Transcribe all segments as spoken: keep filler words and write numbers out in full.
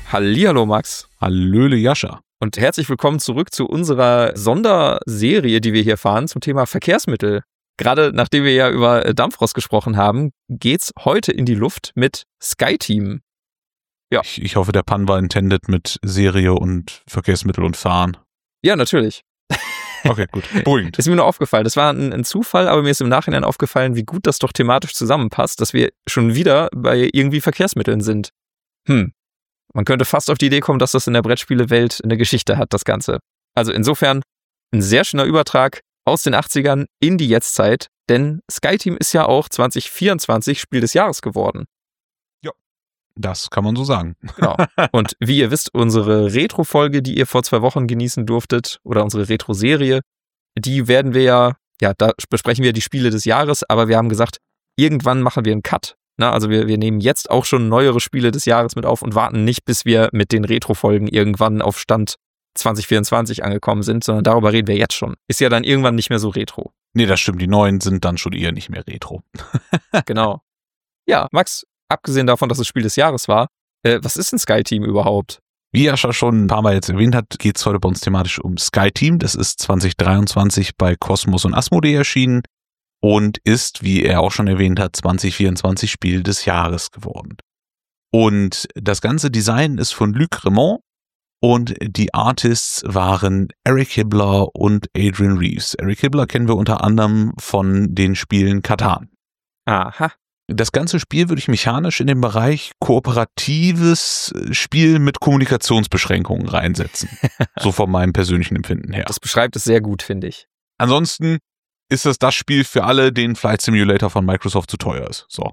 Hallihallo Max. Hallöle Jascha. Und herzlich willkommen zurück zu unserer Sonderserie, die wir hier fahren zum Thema Verkehrsmittel. Gerade nachdem wir ja über Dampfrost gesprochen haben, geht's heute in die Luft mit SkyTeam. Ja. Ich, ich hoffe, der Pun war intended mit Serie und Verkehrsmittel und Fahren. Ja, natürlich. Okay, gut. Beruhigend. Ist mir nur aufgefallen. Das war ein, ein Zufall, aber mir ist im Nachhinein aufgefallen, wie gut das doch thematisch zusammenpasst, dass wir schon wieder bei irgendwie Verkehrsmitteln sind. Hm. Man könnte fast auf die Idee kommen, dass das in der Brettspielewelt eine Geschichte hat, das Ganze. Also insofern ein sehr schöner Übertrag aus den achtzigern in die Jetztzeit, denn SkyTeam ist ja auch zwanzig vierundzwanzig Spiel des Jahres geworden. Ja, das kann man so sagen. Genau. Und wie ihr wisst, unsere Retro-Folge, die ihr vor zwei Wochen genießen durftet, oder unsere Retro-Serie, die werden wir ja, ja, da besprechen wir die Spiele des Jahres, aber wir haben gesagt, irgendwann machen wir einen Cut. Na, also wir, wir nehmen jetzt auch schon neuere Spiele des Jahres mit auf und warten nicht, bis wir mit den Retro-Folgen irgendwann auf Stand zwanzig vierundzwanzig angekommen sind, sondern darüber reden wir jetzt schon. Ist ja dann irgendwann nicht mehr so retro. Nee, das stimmt. Die neuen sind dann schon eher nicht mehr retro. Genau. Ja, Max, abgesehen davon, dass es Spiel des Jahres war, äh, was ist ein SkyTeam überhaupt? Wie Jascha schon ein paar Mal jetzt erwähnt hat, geht es heute bei uns thematisch um SkyTeam. Das ist zwanzig dreiundzwanzig bei Kosmos und Asmodee erschienen und ist, wie er auch schon erwähnt hat, zwanzig vierundzwanzig Spiel des Jahres geworden. Und das ganze Design ist von Luc Remond und die Artists waren Eric Hibbeler und Adrian Reeves. Eric Hibbeler kennen wir unter anderem von den Spielen Catan. Aha. Das ganze Spiel würde ich mechanisch in den Bereich kooperatives Spiel mit Kommunikationsbeschränkungen reinsetzen. So von meinem persönlichen Empfinden her. Das beschreibt es sehr gut, finde ich. Ansonsten ist das das Spiel für alle, denen Flight Simulator von Microsoft zu teuer ist. So.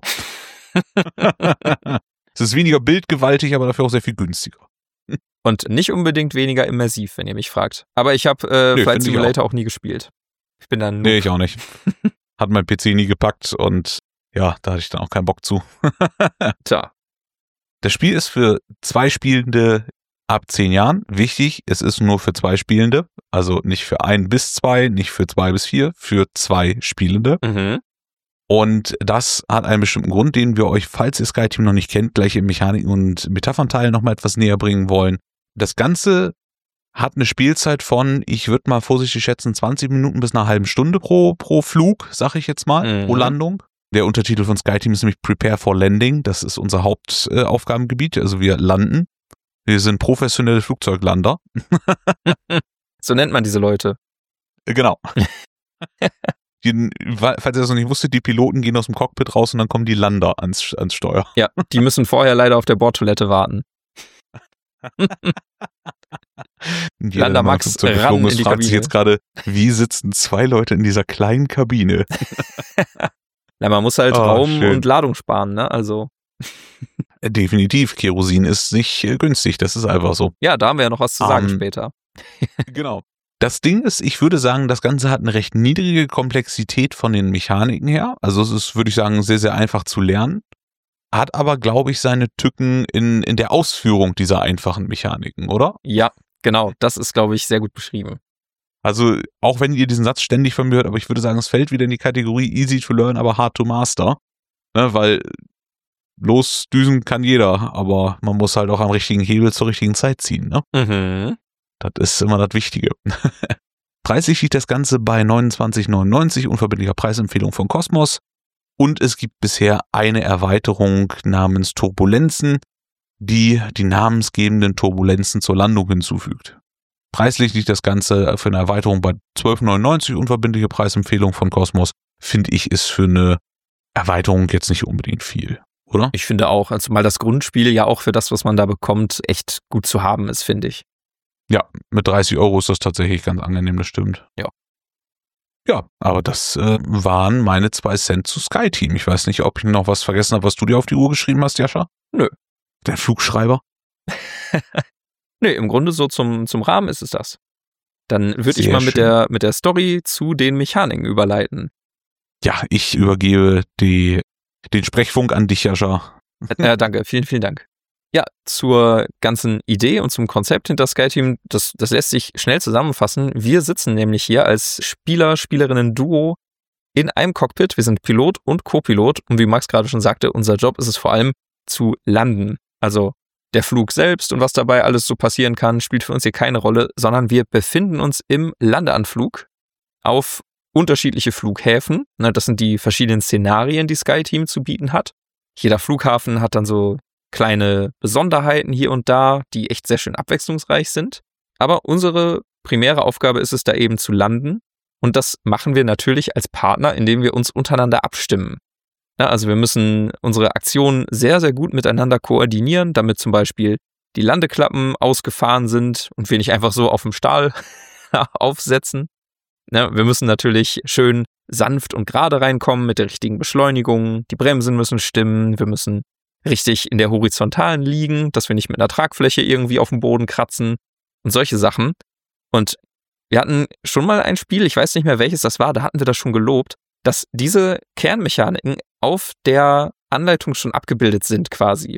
Es ist weniger bildgewaltig, aber dafür auch sehr viel günstiger. Und nicht unbedingt weniger immersiv, wenn ihr mich fragt. Aber ich habe äh, nee, Flight Simulator auch. auch nie gespielt. Ich bin dann. Nee, ich auch nicht. Hat mein P C nie gepackt und ja, da hatte ich dann auch keinen Bock zu. Tja. Das Spiel ist für zwei Spielende ab zehn Jahren. Wichtig, es ist nur für zwei Spielende. Also nicht für ein bis zwei, nicht für zwei bis vier, für zwei Spielende. Mhm. Und das hat einen bestimmten Grund, den wir euch, falls ihr SkyTeam noch nicht kennt, gleich im Mechaniken- und Metaphernteil nochmal etwas näher bringen wollen. Das Ganze hat eine Spielzeit von, ich würde mal vorsichtig schätzen, zwanzig Minuten bis einer halben Stunde pro, pro Flug, sag ich jetzt mal, Mhm. pro Landung. Der Untertitel von SkyTeam ist nämlich Prepare for Landing. Das ist unser Hauptaufgabengebiet. Äh, also wir landen. Wir sind professionelle Flugzeuglander. So nennt man diese Leute. Genau. Die, falls ihr das noch nicht wusstet, die Piloten gehen aus dem Cockpit raus und dann kommen die Lander ans, ans Steuer. Ja, die müssen vorher leider auf der Bordtoilette warten. Lander Max ran in die fragt sich Kabine. jetzt gerade, wie sitzen zwei Leute in dieser kleinen Kabine? Na, man muss halt Oh, Raum schön. und Ladung sparen, ne? Also. Definitiv, Kerosin ist nicht äh, günstig, das ist einfach so. Ja, da haben wir ja noch was zu sagen Um, später. Genau. Das Ding ist, ich würde sagen, das Ganze hat eine recht niedrige Komplexität von den Mechaniken her. Also es ist, würde ich sagen, sehr, sehr einfach zu lernen. Hat aber, glaube ich, seine Tücken in, in der Ausführung dieser einfachen Mechaniken, oder? Ja, genau. Das ist, glaube ich, sehr gut beschrieben. Also, auch wenn ihr diesen Satz ständig von mir hört, aber ich würde sagen, es fällt wieder in die Kategorie easy to learn, aber hard to master. Ne, weil losdüsen kann jeder, aber man muss halt auch am richtigen Hebel zur richtigen Zeit ziehen, ne? Mhm. Das ist immer das Wichtige. Preislich liegt das Ganze bei neunundzwanzig neunundneunzig, unverbindlicher Preisempfehlung von Kosmos. Und es gibt bisher eine Erweiterung namens Turbulenzen, die die namensgebenden Turbulenzen zur Landung hinzufügt. Preislich liegt das Ganze für eine Erweiterung bei zwölf neunundneunzig, unverbindliche Preisempfehlung von Kosmos. Finde ich, ist für eine Erweiterung jetzt nicht unbedingt viel, oder? Ich finde auch, also mal das Grundspiel ja auch für das, was man da bekommt, echt gut zu haben ist, finde ich. Ja, mit dreißig Euro ist das tatsächlich ganz angenehm, das stimmt. Ja. Ja, aber das äh, waren meine zwei Cent zu SkyTeam. Ich weiß nicht, ob ich noch was vergessen habe, was du dir auf die Uhr geschrieben hast, Jascha? Nö. Der Flugschreiber? Nö, im Grunde so zum, zum Rahmen ist es das. Dann würde ich Sehr mal mit schön. der, mit der Story zu den Mechaniken überleiten. Ja, ich übergebe die, den Sprechfunk an dich, Jascha. Äh, danke, vielen, vielen Dank. Ja, zur ganzen Idee und zum Konzept hinter SkyTeam, das, das lässt sich schnell zusammenfassen. Wir sitzen nämlich hier als Spieler, Spielerinnen-Duo in einem Cockpit. Wir sind Pilot und Co-Pilot und wie Max gerade schon sagte, unser Job ist es vor allem zu landen. Also der Flug selbst und was dabei alles so passieren kann, spielt für uns hier keine Rolle, sondern wir befinden uns im Landeanflug auf unterschiedliche Flughäfen. Das sind die verschiedenen Szenarien, die SkyTeam zu bieten hat. Jeder Flughafen hat dann so kleine Besonderheiten hier und da, die echt sehr schön abwechslungsreich sind. Aber unsere primäre Aufgabe ist es, da eben zu landen. Und das machen wir natürlich als Partner, indem wir uns untereinander abstimmen. Ja, also wir müssen unsere Aktionen sehr, sehr gut miteinander koordinieren, damit zum Beispiel die Landeklappen ausgefahren sind und wir nicht einfach so auf dem Stahl aufsetzen. Ja, wir müssen natürlich schön sanft und gerade reinkommen mit der richtigen Beschleunigung. Die Bremsen müssen stimmen. Wir müssen richtig in der Horizontalen liegen, dass wir nicht mit einer Tragfläche irgendwie auf dem Boden kratzen und solche Sachen. Und wir hatten schon mal ein Spiel, ich weiß nicht mehr welches das war, da hatten wir das schon gelobt, dass diese Kernmechaniken auf der Anleitung schon abgebildet sind quasi.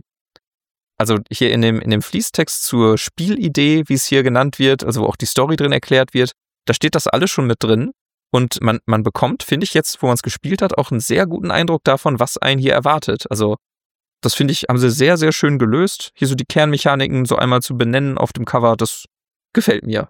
Also hier in dem, in dem Fließtext zur Spielidee, wie es hier genannt wird, also wo auch die Story drin erklärt wird, da steht das alles schon mit drin und man, man bekommt, finde ich jetzt, wo man es gespielt hat, auch einen sehr guten Eindruck davon, was einen hier erwartet. Also das finde ich, haben sie sehr, sehr schön gelöst. Hier so die Kernmechaniken so einmal zu benennen auf dem Cover, das gefällt mir.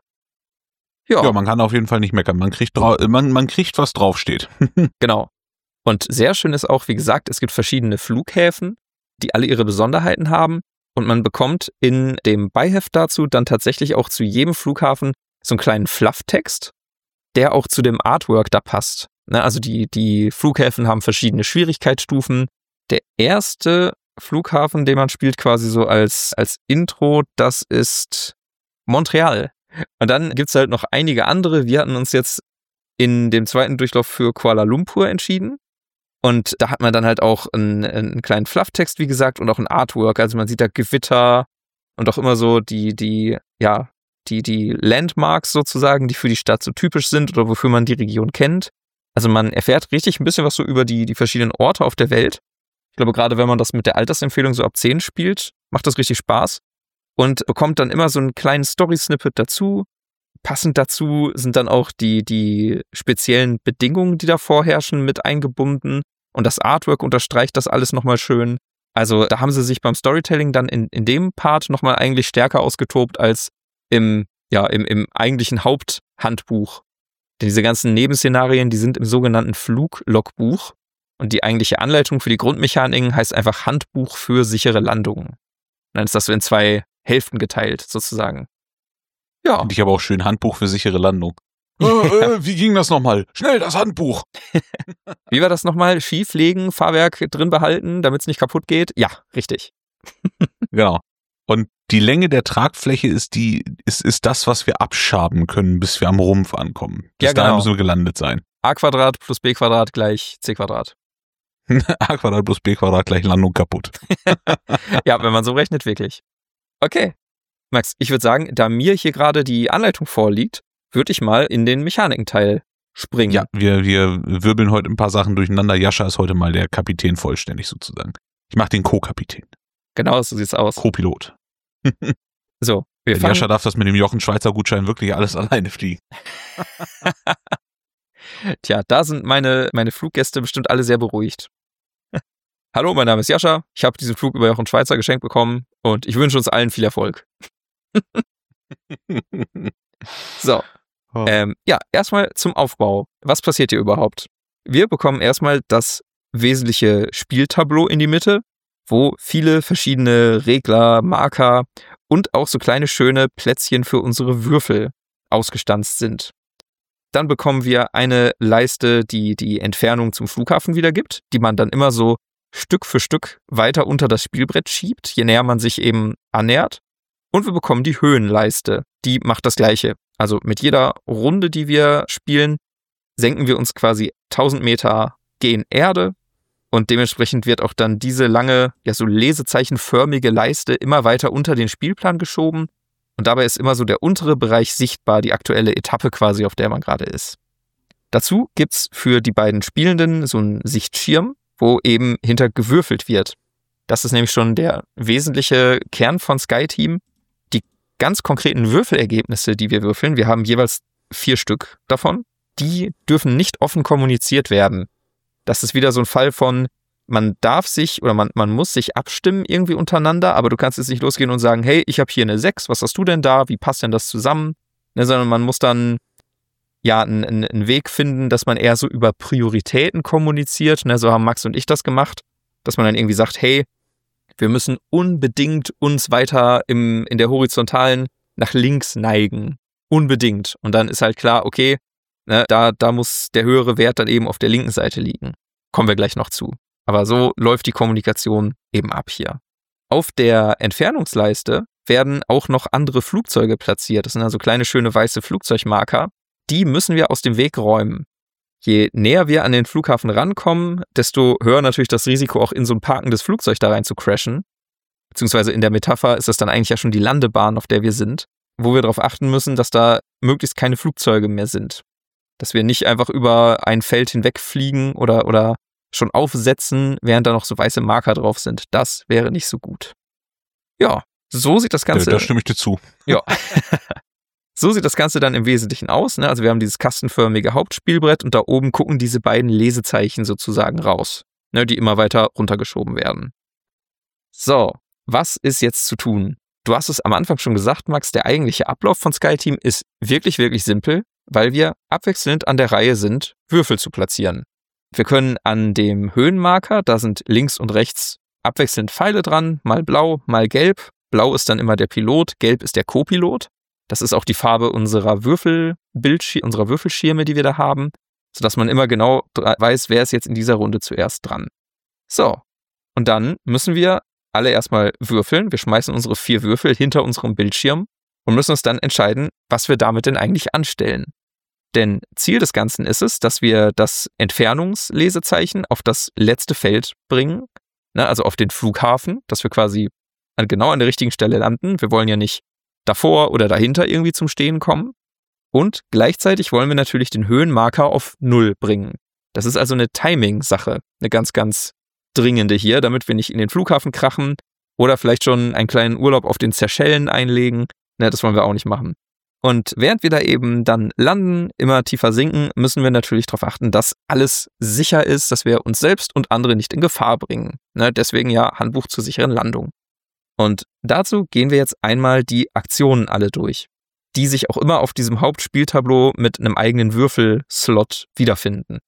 Ja, ja man kann auf jeden Fall nicht meckern. Man kriegt, drau- man, man kriegt was draufsteht. Genau. Und sehr schön ist auch, wie gesagt, es gibt verschiedene Flughäfen, die alle ihre Besonderheiten haben. Und man bekommt in dem Beiheft dazu dann tatsächlich auch zu jedem Flughafen so einen kleinen Flufftext, der auch zu dem Artwork da passt. Ne, also die, die Flughäfen haben verschiedene Schwierigkeitsstufen. Der erste Flughafen, den man spielt quasi so als, als Intro, das ist Montreal. Und dann gibt's halt noch einige andere. Wir hatten uns jetzt in dem zweiten Durchlauf für Kuala Lumpur entschieden. Und da hat man dann halt auch einen, einen kleinen Flufftext, wie gesagt, und auch ein Artwork. Also man sieht da Gewitter und auch immer so die, die, ja, die, die Landmarks sozusagen, die für die Stadt so typisch sind oder wofür man die Region kennt. Also man erfährt richtig ein bisschen was so über die, die verschiedenen Orte auf der Welt. Ich glaube, gerade wenn man das mit der Altersempfehlung so ab zehn spielt, macht das richtig Spaß. Und bekommt dann immer so einen kleinen Story-Snippet dazu. Passend dazu sind dann auch die, die speziellen Bedingungen, die da vorherrschen, mit eingebunden. Und das Artwork unterstreicht das alles nochmal schön. Also da haben sie sich beim Storytelling dann in, in dem Part nochmal eigentlich stärker ausgetobt als im, ja, im, im eigentlichen Haupthandbuch. Denn diese ganzen Nebenszenarien, die sind im sogenannten Fluglogbuch. Und die eigentliche Anleitung für die Grundmechaniken heißt einfach Handbuch für sichere Landungen. Und dann ist das so in zwei Hälften geteilt, sozusagen. Ja. Finde ich aber auch schön, Handbuch für sichere Landung. äh, äh, wie ging das nochmal? Schnell, das Handbuch! Wie war das nochmal? Schieflegen, Fahrwerk drin behalten, damit es nicht kaputt geht? Ja, richtig. Genau. Und die Länge der Tragfläche ist die ist, ist das, was wir abschaben können, bis wir am Rumpf ankommen. Bis Ja, genau. dahin müssen wir gelandet sein. A Quadrat plus B Quadrat gleich C Quadrat. A Quadrat plus B Quadrat gleich Landung kaputt. Ja, wenn man so rechnet, wirklich. Okay. Max, ich würde sagen, da mir hier gerade die Anleitung vorliegt, würde ich mal in den Mechanikenteil springen. Ja, wir, wir wirbeln heute ein paar Sachen durcheinander. Jascha ist heute mal der Kapitän vollständig sozusagen. Ich mache den Co-Kapitän. Genau, so sieht's aus. Co-Pilot. So, wir Der fangen... Jascha darf das mit dem Jochen Schweizer Gutschein wirklich alles alleine fliegen. Tja, da sind meine, meine Fluggäste bestimmt alle sehr beruhigt. Hallo, mein Name ist Jascha. Ich habe diesen Flug über Jochen Schweizer geschenkt bekommen und ich wünsche uns allen viel Erfolg. So, Oh. ähm, ja, erstmal zum Aufbau. Was passiert hier überhaupt? Wir bekommen erstmal das wesentliche Spieltableau in die Mitte, wo viele verschiedene Regler, Marker und auch so kleine schöne Plätzchen für unsere Würfel ausgestanzt sind. Dann bekommen wir eine Leiste, die die Entfernung zum Flughafen wiedergibt, die man dann immer so Stück für Stück weiter unter das Spielbrett schiebt, je näher man sich eben annähert. Und wir bekommen die Höhenleiste, die macht das Gleiche. Also mit jeder Runde, die wir spielen, senken wir uns quasi tausend Meter gen Erde und dementsprechend wird auch dann diese lange, ja so lesezeichenförmige Leiste immer weiter unter den Spielplan geschoben und dabei ist immer so der untere Bereich sichtbar, die aktuelle Etappe quasi, auf der man gerade ist. Dazu gibt's für die beiden Spielenden so einen Sichtschirm, wo eben hinter gewürfelt wird. Das ist nämlich schon der wesentliche Kern von SkyTeam. Die ganz konkreten Würfelergebnisse, die wir würfeln, wir haben jeweils vier Stück davon, die dürfen nicht offen kommuniziert werden. Das ist wieder so ein Fall von, man darf sich oder man, man muss sich abstimmen irgendwie untereinander, aber du kannst jetzt nicht losgehen und sagen, hey, ich habe hier eine sechs, was hast du denn da? Wie passt denn das zusammen? Ne, sondern man muss dann ja einen, einen Weg finden, dass man eher so über Prioritäten kommuniziert. Ne, so haben Max und ich das gemacht, dass man dann irgendwie sagt, hey, wir müssen unbedingt uns weiter im, in der Horizontalen nach links neigen. Unbedingt. Und dann ist halt klar, okay, ne, da, da muss der höhere Wert dann eben auf der linken Seite liegen. Kommen wir gleich noch zu. Aber so läuft die Kommunikation eben ab hier. Auf der Entfernungsleiste werden auch noch andere Flugzeuge platziert. Das sind also kleine, schöne weiße Flugzeugmarker. Die müssen wir aus dem Weg räumen. Je näher wir an den Flughafen rankommen, desto höher natürlich das Risiko, auch in so ein parkendes Flugzeug da rein zu crashen. Beziehungsweise in der Metapher ist das dann eigentlich ja schon die Landebahn, auf der wir sind, wo wir darauf achten müssen, dass da möglichst keine Flugzeuge mehr sind. Dass wir nicht einfach über ein Feld hinwegfliegen oder, oder schon aufsetzen, während da noch so weiße Marker drauf sind. Das wäre nicht so gut. Ja, so sieht das Ganze... Da, da stimme ich dir zu. Ja. So sieht das Ganze dann im Wesentlichen aus. Ne? Also wir haben dieses kastenförmige Hauptspielbrett und da oben gucken diese beiden Lesezeichen sozusagen raus, ne, die immer weiter runtergeschoben werden. So, was ist jetzt zu tun? Du hast es am Anfang schon gesagt, Max, der eigentliche Ablauf von SkyTeam ist wirklich, wirklich simpel, weil wir abwechselnd an der Reihe sind, Würfel zu platzieren. Wir können an dem Höhenmarker, da sind links und rechts abwechselnd Pfeile dran, mal blau, mal gelb. Blau ist dann immer der Pilot, gelb ist der Co-Pilot. Das ist auch die Farbe unserer Würfelbildschirme, unserer Würfelschirme, die wir da haben, sodass man immer genau weiß, wer ist jetzt in dieser Runde zuerst dran. So, und dann müssen wir alle erstmal würfeln. Wir schmeißen unsere vier Würfel hinter unserem Bildschirm und müssen uns dann entscheiden, was wir damit denn eigentlich anstellen. Denn Ziel des Ganzen ist es, dass wir das Entfernungslesezeichen auf das letzte Feld bringen, ne, also auf den Flughafen, dass wir quasi genau an der richtigen Stelle landen. Wir wollen ja nicht davor oder dahinter irgendwie zum Stehen kommen. Und gleichzeitig wollen wir natürlich den Höhenmarker auf null bringen. Das ist also eine Timing-Sache, eine ganz, ganz dringende hier, damit wir nicht in den Flughafen krachen oder vielleicht schon einen kleinen Urlaub auf den Seychellen einlegen. Ne, das wollen wir auch nicht machen. Und während wir da eben dann landen, immer tiefer sinken, müssen wir natürlich darauf achten, dass alles sicher ist, dass wir uns selbst und andere nicht in Gefahr bringen. Ne, deswegen ja Handbuch zur sicheren Landung. Und dazu gehen wir jetzt einmal die Aktionen alle durch, die sich auch immer auf diesem Hauptspieltableau mit einem eigenen Würfelslot wiederfinden.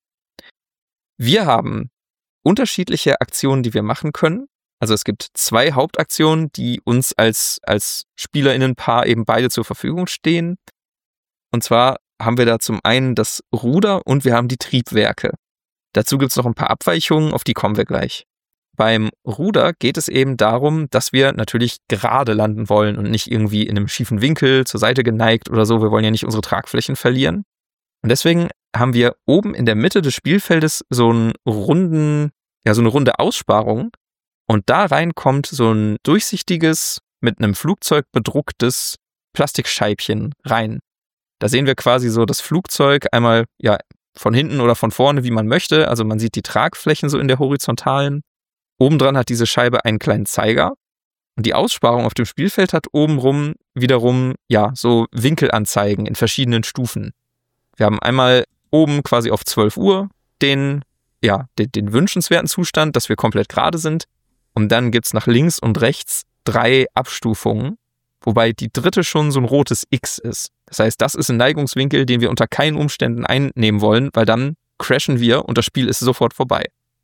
Wir haben unterschiedliche Aktionen, die wir machen können. Also es gibt zwei Hauptaktionen, die uns als, als SpielerInnenpaar eben beide zur Verfügung stehen. Und zwar haben wir da zum einen das Ruder und wir haben die Triebwerke. Dazu gibt es noch ein paar Abweichungen, auf die kommen wir gleich. Beim Ruder geht es eben darum, dass wir natürlich gerade landen wollen und nicht irgendwie in einem schiefen Winkel zur Seite geneigt oder so. Wir wollen ja nicht unsere Tragflächen verlieren. Und deswegen haben wir oben in der Mitte des Spielfeldes so einen runden, ja, so eine runde Aussparung. Und da rein kommt so ein durchsichtiges, mit einem Flugzeug bedrucktes Plastikscheibchen rein. Da sehen wir quasi so das Flugzeug einmal, ja, von hinten oder von vorne, wie man möchte. Also man sieht die Tragflächen so in der horizontalen. Obendran hat diese Scheibe einen kleinen Zeiger und die Aussparung auf dem Spielfeld hat obenrum wiederum, ja, so Winkelanzeigen in verschiedenen Stufen. Wir haben einmal oben quasi auf zwölf Uhr den, ja, den, den wünschenswerten Zustand, dass wir komplett gerade sind. Und dann gibt's nach links und rechts drei Abstufungen, wobei die dritte schon so ein rotes X ist. Das heißt, das ist ein Neigungswinkel, den wir unter keinen Umständen einnehmen wollen, weil dann crashen wir und das Spiel ist sofort vorbei.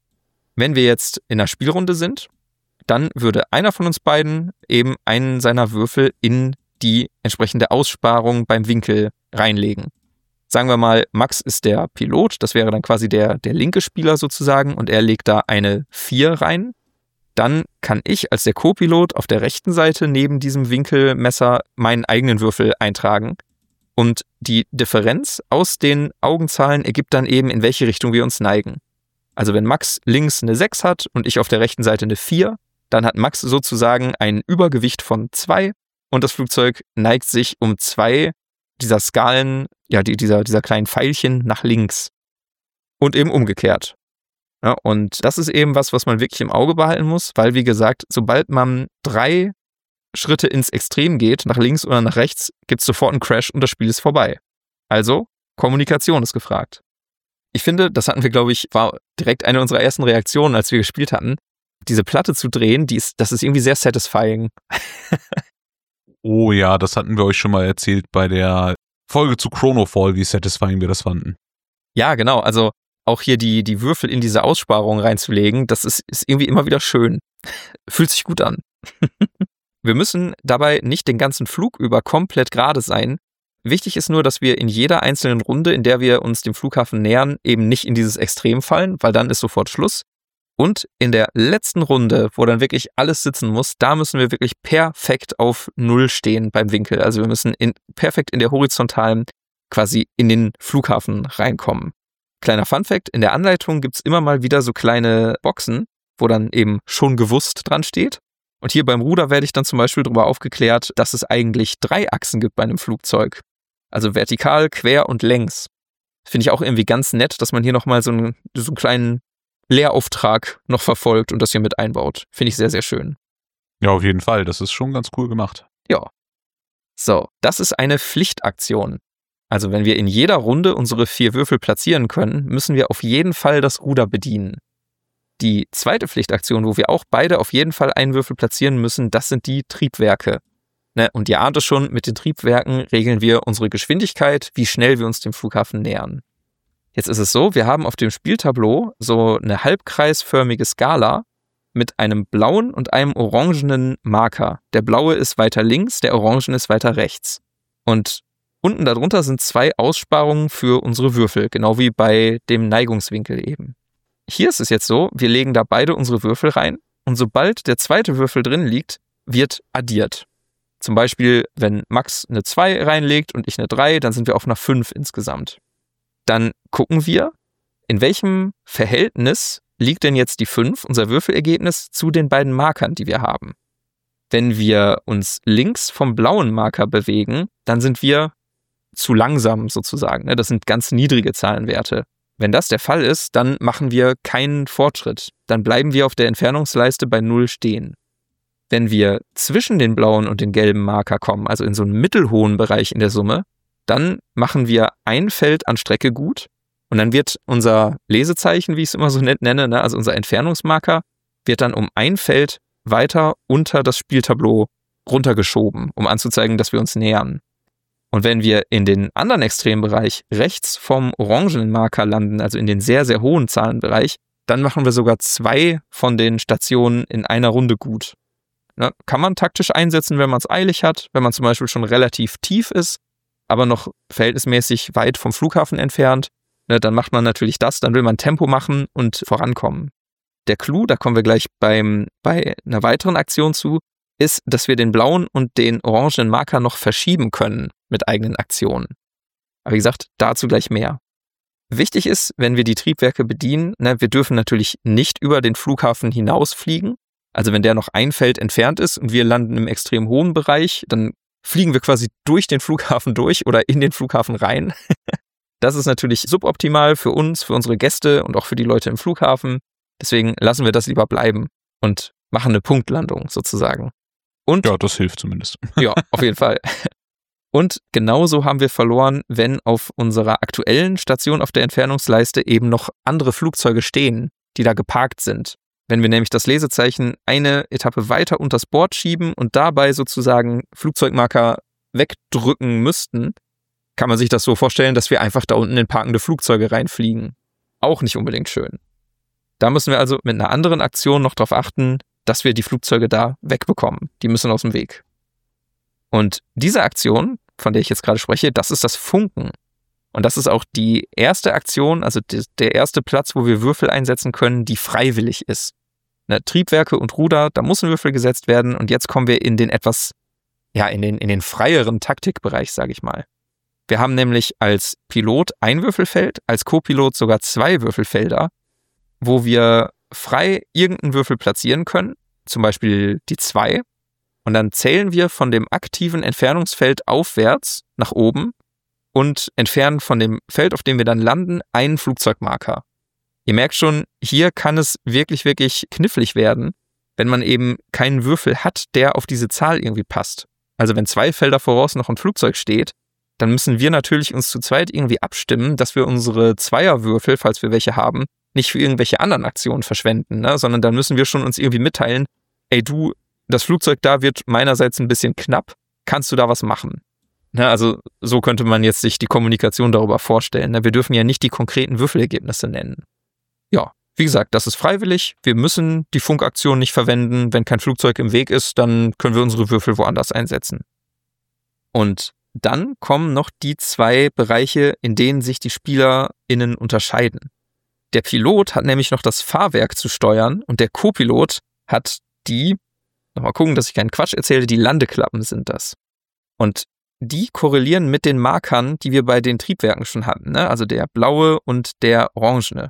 Wenn wir jetzt in einer Spielrunde sind, dann würde einer von uns beiden eben einen seiner Würfel in die entsprechende Aussparung beim Winkel reinlegen. Sagen wir mal, Max ist der Pilot, das wäre dann quasi der, der linke Spieler sozusagen und er legt da eine vier rein. Dann kann ich als der Co-Pilot auf der rechten Seite neben diesem Winkelmesser meinen eigenen Würfel eintragen. Und die Differenz aus den Augenzahlen ergibt dann eben, in welche Richtung wir uns neigen. Also wenn Max links eine sechs hat und ich auf der rechten Seite eine vier, dann hat Max sozusagen ein Übergewicht von zwei und das Flugzeug neigt sich um zwei dieser Skalen, ja, die, dieser, dieser kleinen Pfeilchen nach links. Und eben umgekehrt. Ja, und das ist eben was, was man wirklich im Auge behalten muss, weil, wie gesagt, sobald man drei Schritte ins Extrem geht, nach links oder nach rechts, gibt es sofort einen Crash und das Spiel ist vorbei. Also, Kommunikation ist gefragt. Ich finde, das hatten wir, glaube ich, war direkt eine unserer ersten Reaktionen, als wir gespielt hatten. Diese Platte zu drehen, die ist, das ist irgendwie sehr satisfying. Oh ja, das hatten wir euch schon mal erzählt bei der Folge zu Chronofall, wie satisfying wir das fanden. Ja, genau. Also auch hier die, die Würfel in diese Aussparung reinzulegen, das ist, ist irgendwie immer wieder schön. Fühlt sich gut an. Wir müssen dabei nicht den ganzen Flug über komplett gerade sein. Wichtig ist nur, dass wir in jeder einzelnen Runde, in der wir uns dem Flughafen nähern, eben nicht in dieses Extrem fallen, weil dann ist sofort Schluss. Und in der letzten Runde, wo dann wirklich alles sitzen muss, da müssen wir wirklich perfekt auf Null stehen beim Winkel. Also wir müssen in, perfekt in der horizontalen quasi in den Flughafen reinkommen. Kleiner Funfact, in der Anleitung gibt's immer mal wieder so kleine Boxen, wo dann eben schon gewusst dran steht. Und hier beim Ruder werde ich dann zum Beispiel darüber aufgeklärt, dass es eigentlich drei Achsen gibt bei einem Flugzeug. Also vertikal, quer und längs. Finde ich auch irgendwie ganz nett, dass man hier nochmal so einen, so einen kleinen Lehrauftrag noch verfolgt und das hier mit einbaut. Finde ich sehr, sehr schön. Ja, auf jeden Fall. Das ist schon ganz cool gemacht. Ja. So, das ist eine Pflichtaktion. Also wenn wir in jeder Runde unsere vier Würfel platzieren können, müssen wir auf jeden Fall das Ruder bedienen. Die zweite Pflichtaktion, wo wir auch beide auf jeden Fall einen Würfel platzieren müssen, das sind die Triebwerke. Ne, und ihr ahnt es schon, mit den Triebwerken regeln wir unsere Geschwindigkeit, wie schnell wir uns dem Flughafen nähern. Jetzt ist es so, wir haben auf dem Spieltableau so eine halbkreisförmige Skala mit einem blauen und einem orangenen Marker. Der blaue ist weiter links, der orangene ist weiter rechts. Und unten darunter sind zwei Aussparungen für unsere Würfel, genau wie bei dem Neigungswinkel eben. Hier ist es jetzt so, wir legen da beide unsere Würfel rein und sobald der zweite Würfel drin liegt, wird addiert. Zum Beispiel, wenn Max eine zwei reinlegt und ich eine drei, dann sind wir auf einer fünf insgesamt. Dann gucken wir, in welchem Verhältnis liegt denn jetzt die fünf, unser Würfelergebnis, zu den beiden Markern, die wir haben. Wenn wir uns links vom blauen Marker bewegen, dann sind wir zu langsam sozusagen. Das sind ganz niedrige Zahlenwerte. Wenn das der Fall ist, dann machen wir keinen Fortschritt. Dann bleiben wir auf der Entfernungsleiste bei null stehen. Wenn wir zwischen den blauen und den gelben Marker kommen, also in so einen mittelhohen Bereich in der Summe, dann machen wir ein Feld an Strecke gut und dann wird unser Lesezeichen, wie ich es immer so nett nenne, ne, also unser Entfernungsmarker, wird dann um ein Feld weiter unter das Spieltableau runtergeschoben, um anzuzeigen, dass wir uns nähern. Und wenn wir in den anderen Extrembereich rechts vom orangenen Marker landen, also in den sehr, sehr hohen Zahlenbereich, dann machen wir sogar zwei von den Stationen in einer Runde gut. Ne, kann man taktisch einsetzen, wenn man es eilig hat, wenn man zum Beispiel schon relativ tief ist, aber noch verhältnismäßig weit vom Flughafen entfernt, ne, dann macht man natürlich das, dann will man Tempo machen und vorankommen. Der Clou, da kommen wir gleich beim, bei einer weiteren Aktion zu, ist, dass wir den blauen und den orangenen Marker noch verschieben können mit eigenen Aktionen. Aber wie gesagt, dazu gleich mehr. Wichtig ist, wenn wir die Triebwerke bedienen, ne, wir dürfen natürlich nicht über den Flughafen hinausfliegen. Also wenn der noch ein Feld entfernt ist und wir landen im extrem hohen Bereich, dann fliegen wir quasi durch den Flughafen durch oder in den Flughafen rein. Das ist natürlich suboptimal für uns, für unsere Gäste und auch für die Leute im Flughafen. Deswegen lassen wir das lieber bleiben und machen eine Punktlandung sozusagen. Und ja, das hilft zumindest. Ja, auf jeden Fall. Und genauso haben wir verloren, wenn auf unserer aktuellen Station auf der Entfernungsleiste eben noch andere Flugzeuge stehen, die da geparkt sind. Wenn wir nämlich das Lesezeichen eine Etappe weiter unters Board schieben und dabei sozusagen Flugzeugmarker wegdrücken müssten, kann man sich das so vorstellen, dass wir einfach da unten in parkende Flugzeuge reinfliegen. Auch nicht unbedingt schön. Da müssen wir also mit einer anderen Aktion noch darauf achten, dass wir die Flugzeuge da wegbekommen. Die müssen aus dem Weg. Und diese Aktion, von der ich jetzt gerade spreche, das ist das Funken. Und das ist auch die erste Aktion, also die, der erste Platz, wo wir Würfel einsetzen können, die freiwillig ist. Ne, Triebwerke und Ruder, da muss ein Würfel gesetzt werden. Und jetzt kommen wir in den etwas, ja, in den, in den freieren Taktikbereich, sage ich mal. Wir haben nämlich als Pilot ein Würfelfeld, als Co-Pilot sogar zwei Würfelfelder, wo wir frei irgendeinen Würfel platzieren können, zum Beispiel die zwei. Und dann zählen wir von dem aktiven Entfernungsfeld aufwärts nach oben und entfernen von dem Feld, auf dem wir dann landen, einen Flugzeugmarker. Ihr merkt schon, hier kann es wirklich, wirklich knifflig werden, wenn man eben keinen Würfel hat, der auf diese Zahl irgendwie passt. Also wenn zwei Felder voraus noch ein Flugzeug steht, dann müssen wir natürlich uns zu zweit irgendwie abstimmen, dass wir unsere Zweierwürfel, falls wir welche haben, nicht für irgendwelche anderen Aktionen verschwenden, ne? Sondern dann müssen wir schon uns irgendwie mitteilen, ey du, das Flugzeug da wird meinerseits ein bisschen knapp, kannst du da was machen? Ne? Also so könnte man jetzt sich die Kommunikation darüber vorstellen. Ne? Wir dürfen ja nicht die konkreten Würfelergebnisse nennen. Ja, wie gesagt, das ist freiwillig. Wir müssen die Funkaktion nicht verwenden. Wenn kein Flugzeug im Weg ist, dann können wir unsere Würfel woanders einsetzen. Und dann kommen noch die zwei Bereiche, in denen sich die SpielerInnen unterscheiden. Der Pilot hat nämlich noch das Fahrwerk zu steuern und der Co-Pilot hat die, nochmal gucken, dass ich keinen Quatsch erzähle, die Landeklappen sind das. Und die korrelieren mit den Markern, die wir bei den Triebwerken schon hatten, ne? Also der blaue und der orangene.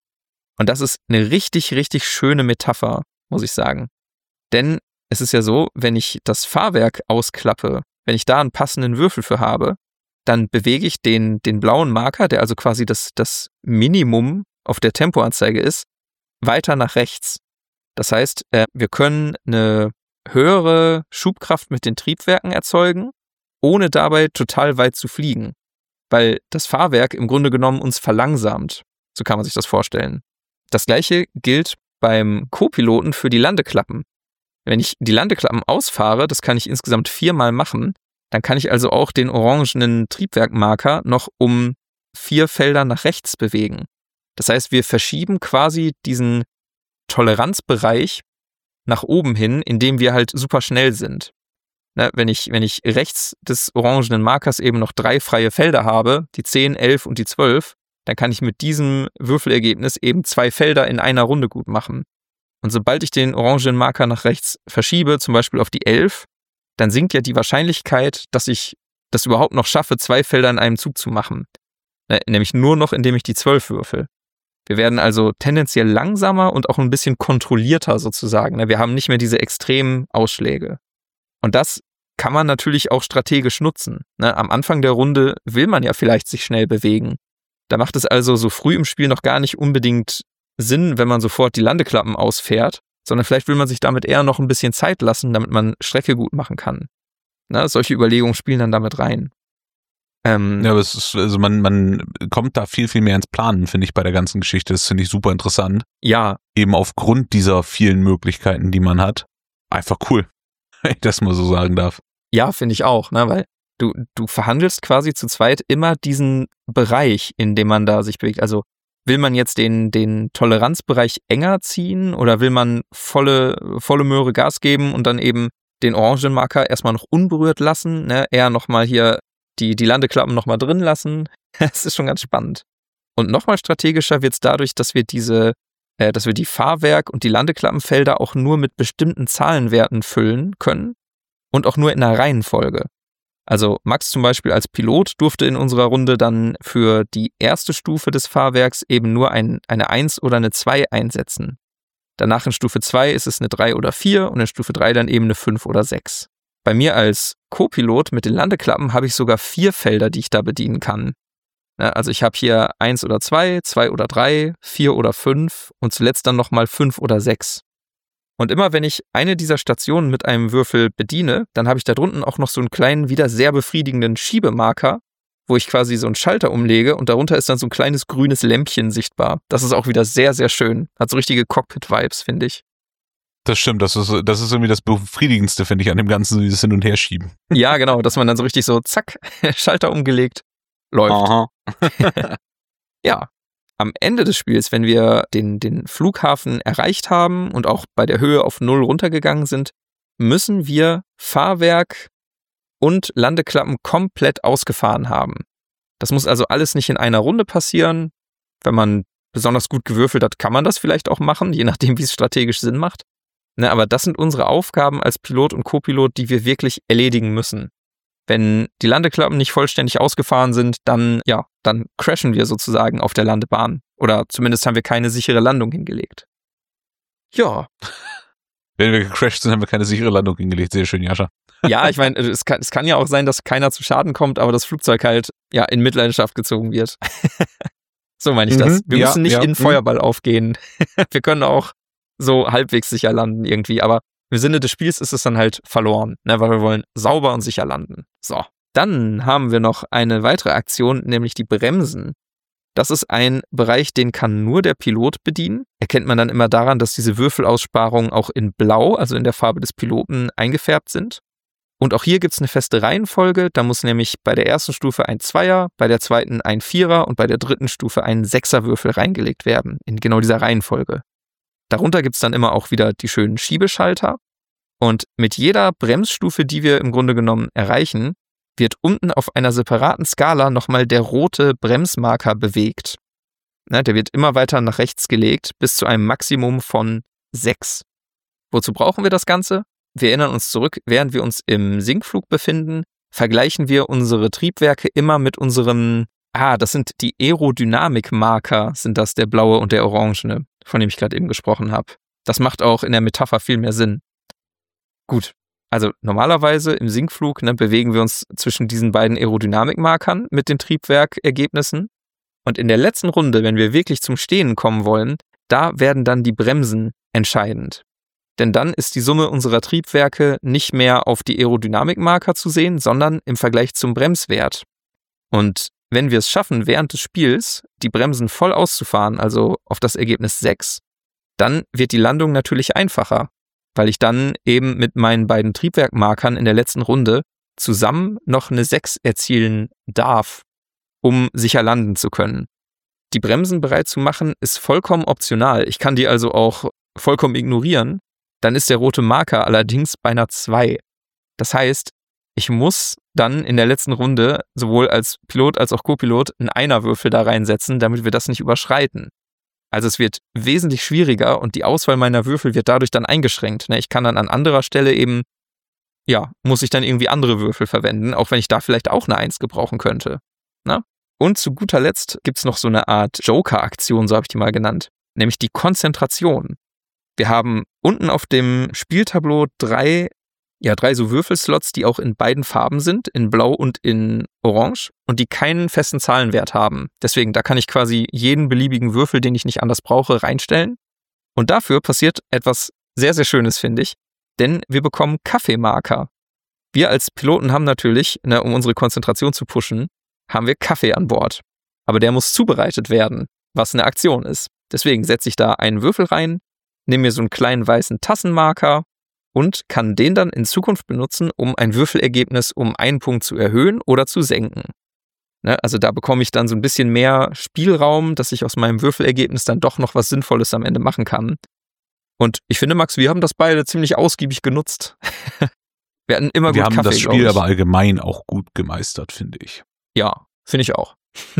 Und das ist eine richtig, richtig schöne Metapher, muss ich sagen. Denn es ist ja so, wenn ich das Fahrwerk ausklappe, wenn ich da einen passenden Würfel für habe, dann bewege ich den, den blauen Marker, der also quasi das, das Minimum auf der Tempoanzeige ist, weiter nach rechts. Das heißt, äh, wir können eine höhere Schubkraft mit den Triebwerken erzeugen, ohne dabei total weit zu fliegen. Weil das Fahrwerk im Grunde genommen uns verlangsamt. So kann man sich das vorstellen. Das gleiche gilt beim Co-Piloten für die Landeklappen. Wenn ich die Landeklappen ausfahre, das kann ich insgesamt viermal machen, dann kann ich also auch den orangenen Triebwerkmarker noch um vier Felder nach rechts bewegen. Das heißt, wir verschieben quasi diesen Toleranzbereich nach oben hin, indem wir halt super schnell sind. Ne, wenn ich, wenn ich rechts des orangenen Markers eben noch drei freie Felder habe, die zehn, elf und die zwölf, dann kann ich mit diesem Würfelergebnis eben zwei Felder in einer Runde gut machen. Und sobald ich den orangenen Marker nach rechts verschiebe, zum Beispiel auf die elf, dann sinkt ja die Wahrscheinlichkeit, dass ich das überhaupt noch schaffe, zwei Felder in einem Zug zu machen. Ne, nämlich nur noch, indem ich die zwölf würfel. Wir werden also tendenziell langsamer und auch ein bisschen kontrollierter sozusagen. Ne? Wir haben nicht mehr diese extremen Ausschläge. Und das kann man natürlich auch strategisch nutzen. Ne? Am Anfang der Runde will man ja vielleicht sich schnell bewegen. Da macht es also so früh im Spiel noch gar nicht unbedingt Sinn, wenn man sofort die Landeklappen ausfährt, sondern vielleicht will man sich damit eher noch ein bisschen Zeit lassen, damit man Strecke gut machen kann. Ne? Solche Überlegungen spielen dann damit rein. Ähm, ja, aber es ist, also man, man kommt da viel, viel mehr ins Planen, finde ich, bei der ganzen Geschichte. Das finde ich super interessant. Ja. Eben aufgrund dieser vielen Möglichkeiten, die man hat. Einfach cool, wenn ich das mal so sagen darf. Ja, finde ich auch, ne, weil du, du verhandelst quasi zu zweit immer diesen Bereich, in dem man da sich bewegt. Also will man jetzt den, den Toleranzbereich enger ziehen oder will man volle, volle Möhre Gas geben und dann eben den Orangenmarker erstmal noch unberührt lassen, ne, eher nochmal hier die, die Landeklappen nochmal drin lassen. Das ist schon ganz spannend. Und nochmal strategischer wird es dadurch, dass wir diese, äh, dass wir die Fahrwerk- und die Landeklappenfelder auch nur mit bestimmten Zahlenwerten füllen können und auch nur in einer Reihenfolge. Also Max zum Beispiel als Pilot durfte in unserer Runde dann für die erste Stufe des Fahrwerks eben nur ein, eine eins oder eine zwei einsetzen. Danach in Stufe zwei ist es eine drei oder vier und in Stufe drei dann eben eine fünf oder sechs. Bei mir als Co-Pilot mit den Landeklappen habe ich sogar vier Felder, die ich da bedienen kann. Also ich habe hier eins oder zwei, zwei oder drei, vier oder fünf und zuletzt dann nochmal fünf oder sechs. Und immer wenn ich eine dieser Stationen mit einem Würfel bediene, dann habe ich da drunten auch noch so einen kleinen, wieder sehr befriedigenden Schiebemarker, wo ich quasi so einen Schalter umlege und darunter ist dann so ein kleines grünes Lämpchen sichtbar. Das ist auch wieder sehr, sehr schön. Hat so richtige Cockpit-Vibes, finde ich. Das stimmt, das ist, das ist irgendwie das Befriedigendste, finde ich, an dem Ganzen, dieses Hin- und Herschieben. Ja, genau, dass man dann so richtig so, zack, Schalter umgelegt, läuft. Aha. Ja, am Ende des Spiels, wenn wir den, den Flughafen erreicht haben und auch bei der Höhe auf null runtergegangen sind, müssen wir Fahrwerk und Landeklappen komplett ausgefahren haben. Das muss also alles nicht in einer Runde passieren. Wenn man besonders gut gewürfelt hat, kann man das vielleicht auch machen, je nachdem, wie es strategisch Sinn macht. Ne, aber das sind unsere Aufgaben als Pilot und Co-Pilot, die wir wirklich erledigen müssen. Wenn die Landeklappen nicht vollständig ausgefahren sind, dann, ja, dann crashen wir sozusagen auf der Landebahn. Oder zumindest haben wir keine sichere Landung hingelegt. Ja. Wenn wir gecrashed sind, haben wir keine sichere Landung hingelegt. Sehr schön, Jascha. Ja, ich meine, es kann, es kann ja auch sein, dass keiner zu Schaden kommt, aber das Flugzeug halt, ja, in Mitleidenschaft gezogen wird. So meine ich das. Wir ja, müssen nicht ja, in Feuerball aufgehen. Wir können auch so halbwegs sicher landen irgendwie, aber im Sinne des Spiels ist es dann halt verloren, ne, weil wir wollen sauber und sicher landen. So. Dann haben wir noch eine weitere Aktion, nämlich die Bremsen. Das ist ein Bereich, den kann nur der Pilot bedienen. Erkennt man dann immer daran, dass diese Würfelaussparungen auch in Blau, also in der Farbe des Piloten, eingefärbt sind. Und auch hier gibt es eine feste Reihenfolge. Da muss nämlich bei der ersten Stufe ein Zweier, bei der zweiten ein Vierer und bei der dritten Stufe ein Sechserwürfel reingelegt werden, in genau dieser Reihenfolge. Darunter gibt es dann immer auch wieder die schönen Schiebeschalter. Und mit jeder Bremsstufe, die wir im Grunde genommen erreichen, wird unten auf einer separaten Skala nochmal der rote Bremsmarker bewegt. Ne, der wird immer weiter nach rechts gelegt, bis zu einem Maximum von sechs. Wozu brauchen wir das Ganze? Wir erinnern uns zurück, während wir uns im Sinkflug befinden, vergleichen wir unsere Triebwerke immer mit unserem, ah, das sind die Aerodynamikmarker, sind das der blaue und der orangene, von dem ich gerade eben gesprochen habe. Das macht auch in der Metapher viel mehr Sinn. Gut, also normalerweise im Sinkflug ne, bewegen wir uns zwischen diesen beiden Aerodynamikmarkern mit den Triebwerkergebnissen. Und in der letzten Runde, wenn wir wirklich zum Stehen kommen wollen, da werden dann die Bremsen entscheidend. Denn dann ist die Summe unserer Triebwerke nicht mehr auf die Aerodynamikmarker zu sehen, sondern im Vergleich zum Bremswert. Und wenn wir es schaffen, während des Spiels die Bremsen voll auszufahren, also auf das Ergebnis sechs, dann wird die Landung natürlich einfacher, weil ich dann eben mit meinen beiden Triebwerkmarkern in der letzten Runde zusammen noch eine sechs erzielen darf, um sicher landen zu können. Die Bremsen bereit zu machen, ist vollkommen optional. Ich kann die also auch vollkommen ignorieren. Dann ist der rote Marker allerdings bei einer zwei. Das heißt, ich muss dann in der letzten Runde sowohl als Pilot als auch Co-Pilot einen Einerwürfel da reinsetzen, damit wir das nicht überschreiten. Also es wird wesentlich schwieriger und die Auswahl meiner Würfel wird dadurch dann eingeschränkt. Ich kann dann an anderer Stelle eben, ja, muss ich dann irgendwie andere Würfel verwenden, auch wenn ich da vielleicht auch eine eins gebrauchen könnte. Na? Und zu guter Letzt gibt es noch so eine Art Joker-Aktion, so habe ich die mal genannt, nämlich die Konzentration. Wir haben unten auf dem Spieltableau drei, ja, drei so Würfelslots, die auch in beiden Farben sind, in Blau und in Orange, und die keinen festen Zahlenwert haben. Deswegen, da kann ich quasi jeden beliebigen Würfel, den ich nicht anders brauche, reinstellen. Und dafür passiert etwas sehr, sehr Schönes, finde ich, denn wir bekommen Kaffeemarker. Wir als Piloten haben natürlich, ne, um unsere Konzentration zu pushen, haben wir Kaffee an Bord. Aber der muss zubereitet werden, was eine Aktion ist. Deswegen setze ich da einen Würfel rein, nehme mir so einen kleinen weißen Tassenmarker und kann den dann in Zukunft benutzen, um ein Würfelergebnis um einen Punkt zu erhöhen oder zu senken. Ne, also da bekomme ich dann so ein bisschen mehr Spielraum, dass ich aus meinem Würfelergebnis dann doch noch was Sinnvolles am Ende machen kann. Und ich finde, Max, wir haben das beide ziemlich ausgiebig genutzt. Wir hatten immer wir gut haben Kaffee, das Spiel aber allgemein auch gut gemeistert, finde ich. Ja, finde ich auch.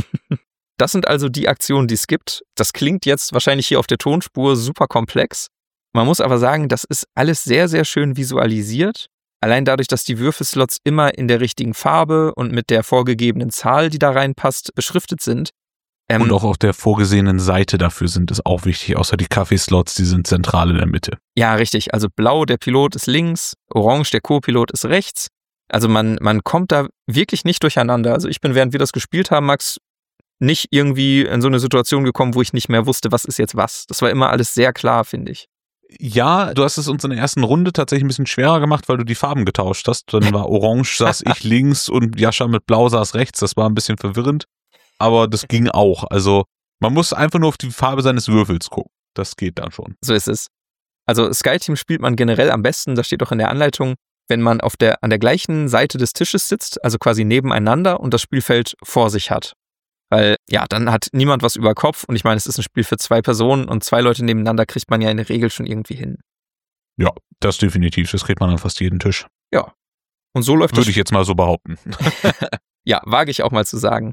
Das sind also die Aktionen, die es gibt. Das klingt jetzt wahrscheinlich hier auf der Tonspur super komplex. Man muss aber sagen, das ist alles sehr, sehr schön visualisiert. Allein dadurch, dass die Würfelslots immer in der richtigen Farbe und mit der vorgegebenen Zahl, die da reinpasst, beschriftet sind. Ähm, und auch auf der vorgesehenen Seite dafür sind es auch wichtig, außer die Kaffeeslots, die sind zentral in der Mitte. Ja, richtig. Also blau, der Pilot ist links, orange, der Co-Pilot ist rechts. Also man, man kommt da wirklich nicht durcheinander. Also ich bin, während wir das gespielt haben, Max, nicht irgendwie in so eine Situation gekommen, wo ich nicht mehr wusste, was ist jetzt was. Das war immer alles sehr klar, finde ich. Ja, du hast es uns in der ersten Runde tatsächlich ein bisschen schwerer gemacht, weil du die Farben getauscht hast. Dann war orange, saß ich links und Jascha mit blau saß rechts. Das war ein bisschen verwirrend, aber das ging auch. Also man muss einfach nur auf die Farbe seines Würfels gucken. Das geht dann schon. So ist es. Also Skyteam spielt man generell am besten, das steht auch in der Anleitung, wenn man auf der, an der gleichen Seite des Tisches sitzt, also quasi nebeneinander und das Spielfeld vor sich hat. Weil, ja, dann hat niemand was über Kopf und ich meine, es ist ein Spiel für zwei Personen und zwei Leute nebeneinander kriegt man ja in der Regel schon irgendwie hin. Ja, das definitiv. Das kriegt man an fast jeden Tisch. Ja. Und so läuft das. Würde ich jetzt mal so behaupten. Ja, wage ich auch mal zu sagen.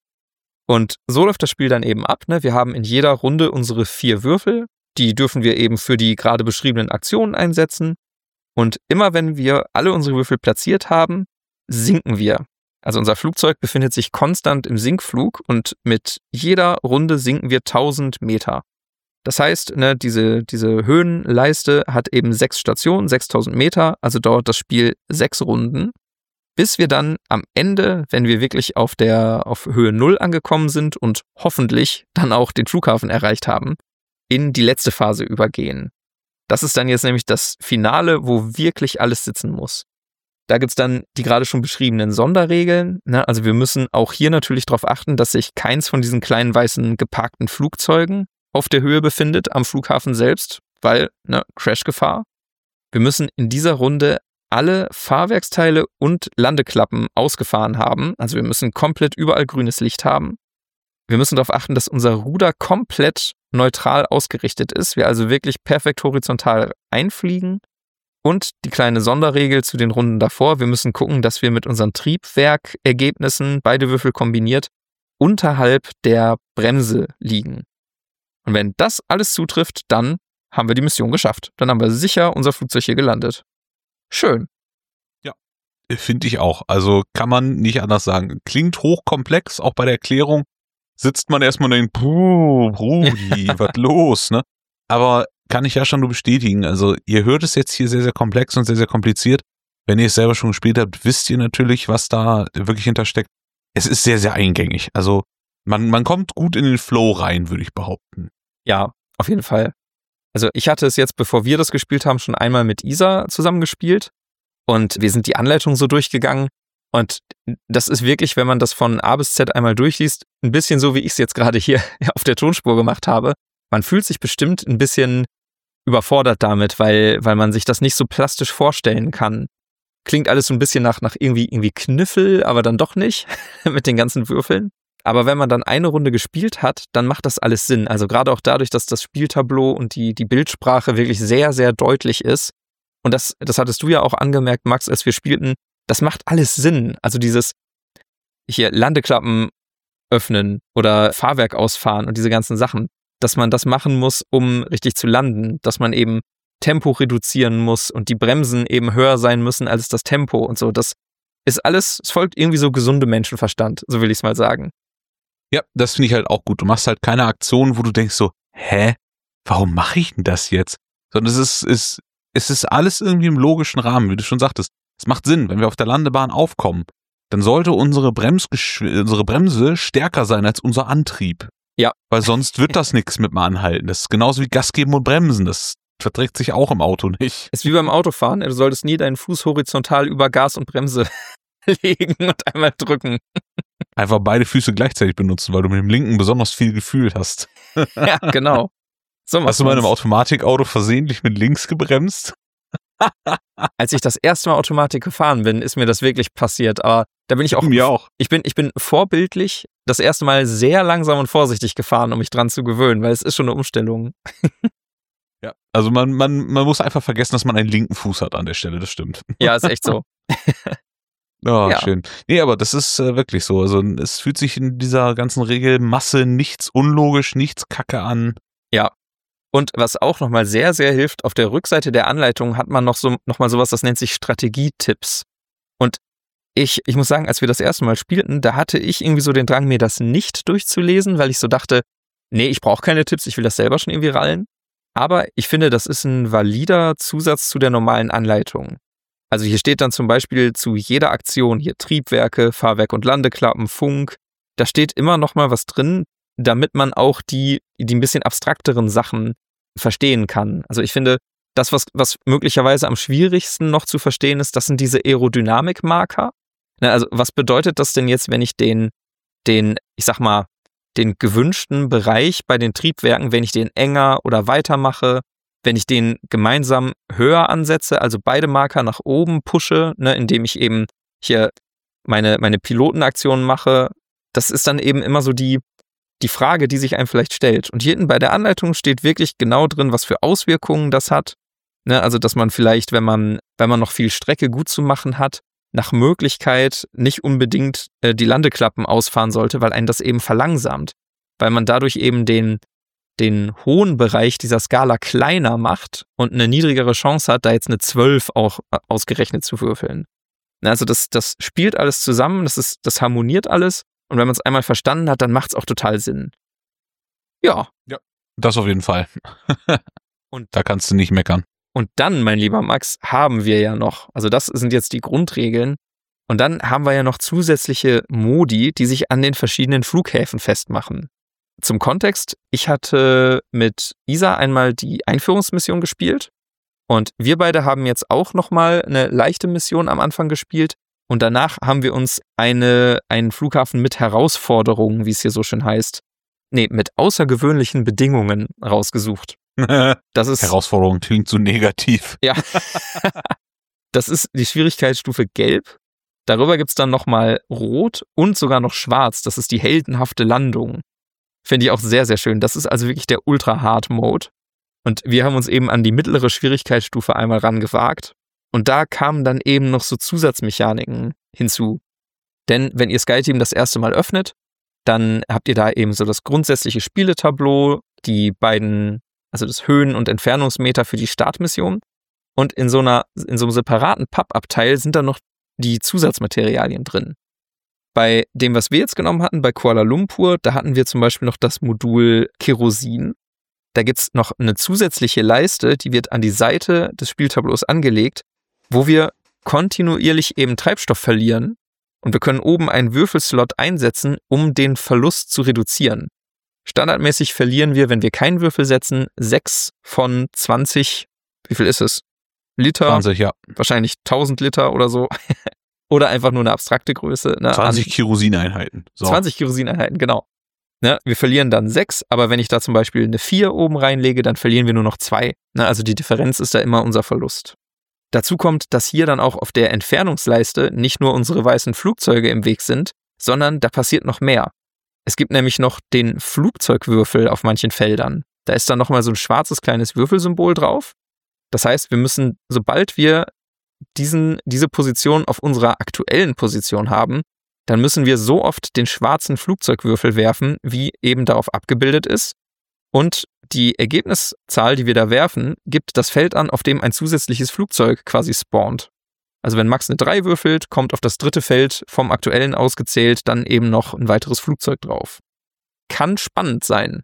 Und so läuft das Spiel dann eben ab, ne? Wir haben in jeder Runde unsere vier Würfel. Die dürfen wir eben für die gerade beschriebenen Aktionen einsetzen. Und immer wenn wir alle unsere Würfel platziert haben, sinken wir. Also unser Flugzeug befindet sich konstant im Sinkflug und mit jeder Runde sinken wir tausend Meter. Das heißt, ne, diese, diese Höhenleiste hat eben sechs Stationen, sechstausend Meter, also dauert das Spiel sechs Runden, bis wir dann am Ende, wenn wir wirklich auf der auf Höhe null angekommen sind und hoffentlich dann auch den Flughafen erreicht haben, in die letzte Phase übergehen. Das ist dann jetzt nämlich das Finale, wo wirklich alles sitzen muss. Da gibt's dann die gerade schon beschriebenen Sonderregeln. Ne? Also wir müssen auch hier natürlich darauf achten, dass sich keins von diesen kleinen weißen geparkten Flugzeugen auf der Höhe befindet, am Flughafen selbst, weil, ne, Crashgefahr. Wir müssen in dieser Runde alle Fahrwerksteile und Landeklappen ausgefahren haben. Also wir müssen komplett überall grünes Licht haben. Wir müssen darauf achten, dass unser Ruder komplett neutral ausgerichtet ist. Wir also wirklich perfekt horizontal einfliegen. Und die kleine Sonderregel zu den Runden davor, wir müssen gucken, dass wir mit unseren Triebwerkergebnissen, beide Würfel kombiniert, unterhalb der Bremse liegen. Und wenn das alles zutrifft, dann haben wir die Mission geschafft. Dann haben wir sicher unser Flugzeug hier gelandet. Schön. Ja, finde ich auch. Also kann man nicht anders sagen. Klingt hochkomplex, auch bei der Erklärung sitzt man erstmal und denkt, puh, Rudi, was los, ne? Aber kann ich ja schon nur bestätigen. Also ihr hört es jetzt hier sehr, sehr komplex und sehr, sehr kompliziert. Wenn ihr es selber schon gespielt habt, wisst ihr natürlich, was da wirklich hintersteckt. Es ist sehr, sehr eingängig. Also man, man kommt gut in den Flow rein, würde ich behaupten. Ja, auf jeden Fall. Also ich hatte es jetzt, bevor wir das gespielt haben, schon einmal mit Isa zusammengespielt. Und wir sind die Anleitung so durchgegangen. Und das ist wirklich, wenn man das von A bis Z einmal durchliest, ein bisschen so, wie ich es jetzt gerade hier auf der Tonspur gemacht habe. Man fühlt sich bestimmt ein bisschen überfordert damit, weil, weil man sich das nicht so plastisch vorstellen kann. Klingt alles so ein bisschen nach, nach irgendwie, irgendwie Kniffel, aber dann doch nicht mit den ganzen Würfeln. Aber wenn man dann eine Runde gespielt hat, dann macht das alles Sinn. Also gerade auch dadurch, dass das Spieltableau und die, die Bildsprache wirklich sehr, sehr deutlich ist. Und das, das hattest du ja auch angemerkt, Max, als wir spielten. Das macht alles Sinn. Also dieses hier Landeklappen öffnen oder Fahrwerk ausfahren und diese ganzen Sachen. Dass man das machen muss, um richtig zu landen. Dass man eben Tempo reduzieren muss und die Bremsen eben höher sein müssen als das Tempo und so. Das ist alles, es folgt irgendwie so gesundem Menschenverstand, so will ich es mal sagen. Ja, das finde ich halt auch gut. Du machst halt keine Aktion, wo du denkst so, hä, warum mache ich denn das jetzt? Sondern es ist, ist, es ist alles irgendwie im logischen Rahmen, wie du schon sagtest. Es macht Sinn, wenn wir auf der Landebahn aufkommen, dann sollte unsere, Bremsgeschw- unsere Bremse stärker sein als unser Antrieb. Ja. Weil sonst wird das nichts mit dem Anhalten. Das ist genauso wie Gas geben und bremsen. Das verträgt sich auch im Auto nicht. Ist wie beim Autofahren. Du solltest nie deinen Fuß horizontal über Gas und Bremse legen und einmal drücken. Einfach beide Füße gleichzeitig benutzen, weil du mit dem linken besonders viel Gefühl hast. Ja, genau. So hast du mal in einem Automatikauto versehentlich mit links gebremst? Als ich das erste Mal Automatik gefahren bin, ist mir das wirklich passiert. Aber da bin ich auch. Mir auch. Ich bin, ich bin vorbildlich das erste Mal sehr langsam und vorsichtig gefahren, um mich dran zu gewöhnen, weil es ist schon eine Umstellung. Ja, also man, man, man muss einfach vergessen, dass man einen linken Fuß hat an der Stelle, das stimmt. Ja, ist echt so. Oh, ja. Schön. Nee, aber das ist äh, wirklich so. Also es fühlt sich in dieser ganzen Regelmasse nichts unlogisch, nichts Kacke an. Ja. Und was auch nochmal sehr, sehr hilft, auf der Rückseite der Anleitung hat man noch so nochmal sowas, das nennt sich Strategietipps. Und ich, ich muss sagen, als wir das erste Mal spielten, da hatte ich irgendwie so den Drang, mir das nicht durchzulesen, weil ich so dachte, nee, ich brauche keine Tipps, ich will das selber schon irgendwie rallen. Aber ich finde, das ist ein valider Zusatz zu der normalen Anleitung. Also hier steht dann zum Beispiel zu jeder Aktion, hier Triebwerke, Fahrwerk- und Landeklappen, Funk, da steht immer noch mal was drin, damit man auch die, die ein bisschen abstrakteren Sachen verstehen kann. Also ich finde, das, was, was möglicherweise am schwierigsten noch zu verstehen ist, das sind diese Aerodynamikmarker. Also was bedeutet das denn jetzt, wenn ich den, den, ich sag mal, den gewünschten Bereich bei den Triebwerken, wenn ich den enger oder weiter mache, wenn ich den gemeinsam höher ansetze, also beide Marker nach oben pushe, ne, indem ich eben hier meine, meine Pilotenaktionen mache, das ist dann eben immer so die, die Frage, die sich einem vielleicht stellt. Und hier hinten bei der Anleitung steht wirklich genau drin, was für Auswirkungen das hat. Ne, also, dass man vielleicht, wenn man, wenn man noch viel Strecke gut zu machen hat, nach Möglichkeit nicht unbedingt äh, die Landeklappen ausfahren sollte, weil einen das eben verlangsamt. Weil man dadurch eben den, den hohen Bereich dieser Skala kleiner macht und eine niedrigere Chance hat, da jetzt eine zwölf auch ausgerechnet zu würfeln. Also das, das spielt alles zusammen, das, ist, das harmoniert alles und wenn man es einmal verstanden hat, dann macht es auch total Sinn. Ja. Ja, das auf jeden Fall. Und da kannst du nicht meckern. Und dann, mein lieber Max, haben wir ja noch, also das sind jetzt die Grundregeln, und dann haben wir ja noch zusätzliche Modi, die sich an den verschiedenen Flughäfen festmachen. Zum Kontext, ich hatte mit Isa einmal die Einführungsmission gespielt Und wir beide haben jetzt auch nochmal eine leichte Mission am Anfang gespielt und danach haben wir uns eine, einen Flughafen mit Herausforderungen, wie es hier so schön heißt, nee, mit außergewöhnlichen Bedingungen rausgesucht. Das ist, Herausforderung klingt so negativ. Ja. Das ist die Schwierigkeitsstufe Gelb. Darüber gibt es dann nochmal Rot und sogar noch Schwarz. Das ist die heldenhafte Landung. Finde ich auch sehr, sehr schön. Das ist also wirklich der Ultra-Hard-Mode. Und wir haben uns eben an die mittlere Schwierigkeitsstufe einmal rangewagt. Und da kamen dann eben noch so Zusatzmechaniken hinzu. Denn wenn ihr SkyTeam das erste Mal öffnet, dann habt ihr da eben so das grundsätzliche Spieletableau, die beiden, also das Höhen- und Entfernungsmeter für die Startmission. Und in so einer, in so einem separaten Pappabteil sind dann noch die Zusatzmaterialien drin. Bei dem, was wir jetzt genommen hatten, bei Kuala Lumpur, da hatten wir zum Beispiel noch das Modul Kerosin. Da gibt es noch eine zusätzliche Leiste, die wird an die Seite des Spieltableaus angelegt, wo wir kontinuierlich eben Treibstoff verlieren und wir können oben einen Würfelslot einsetzen, um den Verlust zu reduzieren. Standardmäßig verlieren wir, wenn wir keinen Würfel setzen, sechs von zwanzig, wie viel ist es? Liter? zwanzig, ja. Wahrscheinlich tausend Liter oder so. Oder einfach nur eine abstrakte Größe. Ne? zwanzig Kerosineinheiten. So. zwanzig Kerosineinheiten, genau. Ne? Wir verlieren dann sechs, aber wenn ich da zum Beispiel eine vier oben reinlege, dann verlieren wir nur noch zwei. Ne? Also die Differenz ist da immer unser Verlust. Dazu kommt, dass hier dann auch auf der Entfernungsleiste nicht nur unsere weißen Flugzeuge im Weg sind, sondern da passiert noch mehr. Es gibt nämlich noch den Flugzeugwürfel auf manchen Feldern. Da ist dann nochmal so ein schwarzes kleines Würfelsymbol drauf. Das heißt, wir müssen, sobald wir diesen, diese Position auf unserer aktuellen Position haben, dann müssen wir so oft den schwarzen Flugzeugwürfel werfen, wie eben darauf abgebildet ist. Und die Ergebniszahl, die wir da werfen, gibt das Feld an, auf dem ein zusätzliches Flugzeug quasi spawnt. Also wenn Max eine drei würfelt, kommt auf das dritte Feld vom aktuellen ausgezählt dann eben noch ein weiteres Flugzeug drauf. Kann spannend sein.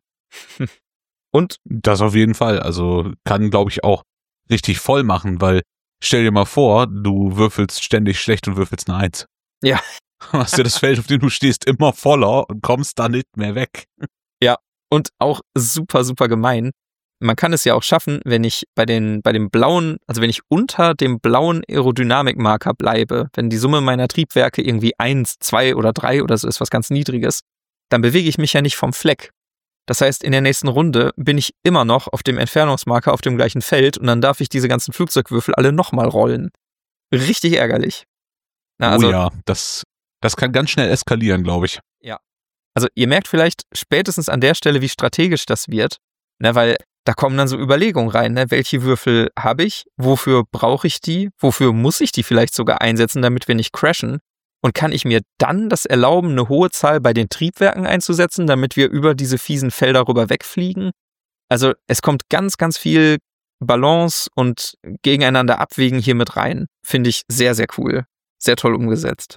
Und das auf jeden Fall. Also kann, glaube ich, auch richtig voll machen, weil stell dir mal vor, du würfelst ständig schlecht und würfelst eine Eins. Ja. Dann hast du das Feld, auf dem du stehst, immer voller und kommst da nicht mehr weg. Ja, und auch super, super gemein. Man kann es ja auch schaffen, wenn ich bei den, bei dem blauen, also wenn ich unter dem blauen Aerodynamikmarker bleibe, wenn die Summe meiner Triebwerke irgendwie eins, zwei oder drei oder so ist, was ganz Niedriges, dann bewege ich mich ja nicht vom Fleck. Das heißt, in der nächsten Runde bin ich immer noch auf dem Entfernungsmarker auf dem gleichen Feld und dann darf ich diese ganzen Flugzeugwürfel alle nochmal rollen. Richtig ärgerlich. Na, also, oh ja, das, das kann ganz schnell eskalieren, glaube ich. Ja. Also ihr merkt vielleicht spätestens an der Stelle, wie strategisch das wird, ne, weil da kommen dann so Überlegungen rein, ne, welche Würfel habe ich, wofür brauche ich die, wofür muss ich die vielleicht sogar einsetzen, damit wir nicht crashen. Und kann ich mir dann das erlauben, eine hohe Zahl bei den Triebwerken einzusetzen, damit wir über diese fiesen Felder rüber wegfliegen? Also es kommt ganz, ganz viel Balance und gegeneinander abwägen hier mit rein. Finde ich sehr, sehr cool. Sehr toll umgesetzt.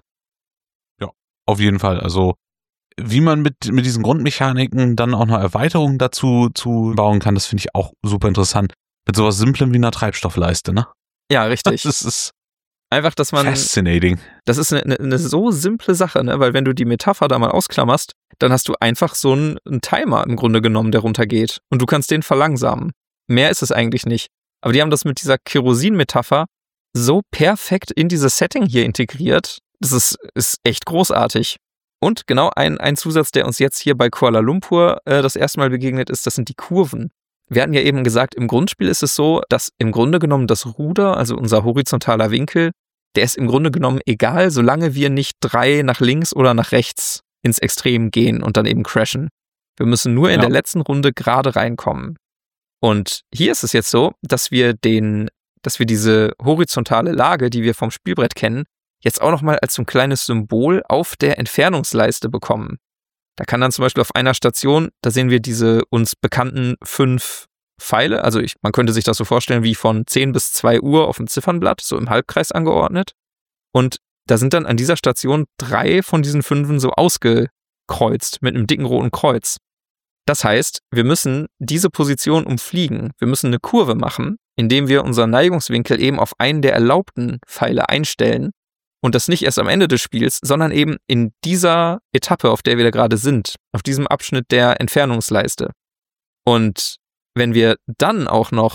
Ja, auf jeden Fall. Also wie man mit, mit diesen Grundmechaniken dann auch noch Erweiterungen dazu zu bauen kann, das finde ich auch super interessant. Mit sowas Simplem wie einer Treibstoffleiste, ne? Ja, richtig. Das ist einfach, dass man... fascinating. Das ist eine, eine so simple Sache, ne? Weil wenn du die Metapher da mal ausklammerst, dann hast du einfach so einen, einen Timer im Grunde genommen, der runtergeht. Und du kannst den verlangsamen. Mehr ist es eigentlich nicht. Aber die haben das mit dieser Kerosin-Metapher so perfekt in dieses Setting hier integriert. Das ist, ist echt großartig. Und genau ein, ein Zusatz, der uns jetzt hier bei Kuala Lumpur äh, das erste Mal begegnet ist, das sind die Kurven. Wir hatten ja eben gesagt, im Grundspiel ist es so, dass im Grunde genommen das Ruder, also unser horizontaler Winkel, der ist im Grunde genommen egal, solange wir nicht drei nach links oder nach rechts ins Extrem gehen und dann eben crashen. Wir müssen nur in ja. der letzten Runde gerade reinkommen. Und hier ist es jetzt so, dass wir den, dass wir diese horizontale Lage, die wir vom Spielbrett kennen, jetzt auch nochmal als so ein kleines Symbol auf der Entfernungsleiste bekommen. Da kann dann zum Beispiel auf einer Station, da sehen wir diese uns bekannten fünf Pfeile, also ich, man könnte sich das so vorstellen wie von zehn bis zwei Uhr auf dem Ziffernblatt, so im Halbkreis angeordnet. Und da sind dann an dieser Station drei von diesen Fünfen so ausgekreuzt mit einem dicken roten Kreuz. Das heißt, wir müssen diese Position umfliegen. Wir müssen eine Kurve machen, indem wir unseren Neigungswinkel eben auf einen der erlaubten Pfeile einstellen. Und das nicht erst am Ende des Spiels, sondern eben in dieser Etappe, auf der wir da gerade sind, auf diesem Abschnitt der Entfernungsleiste. Und wenn wir dann auch noch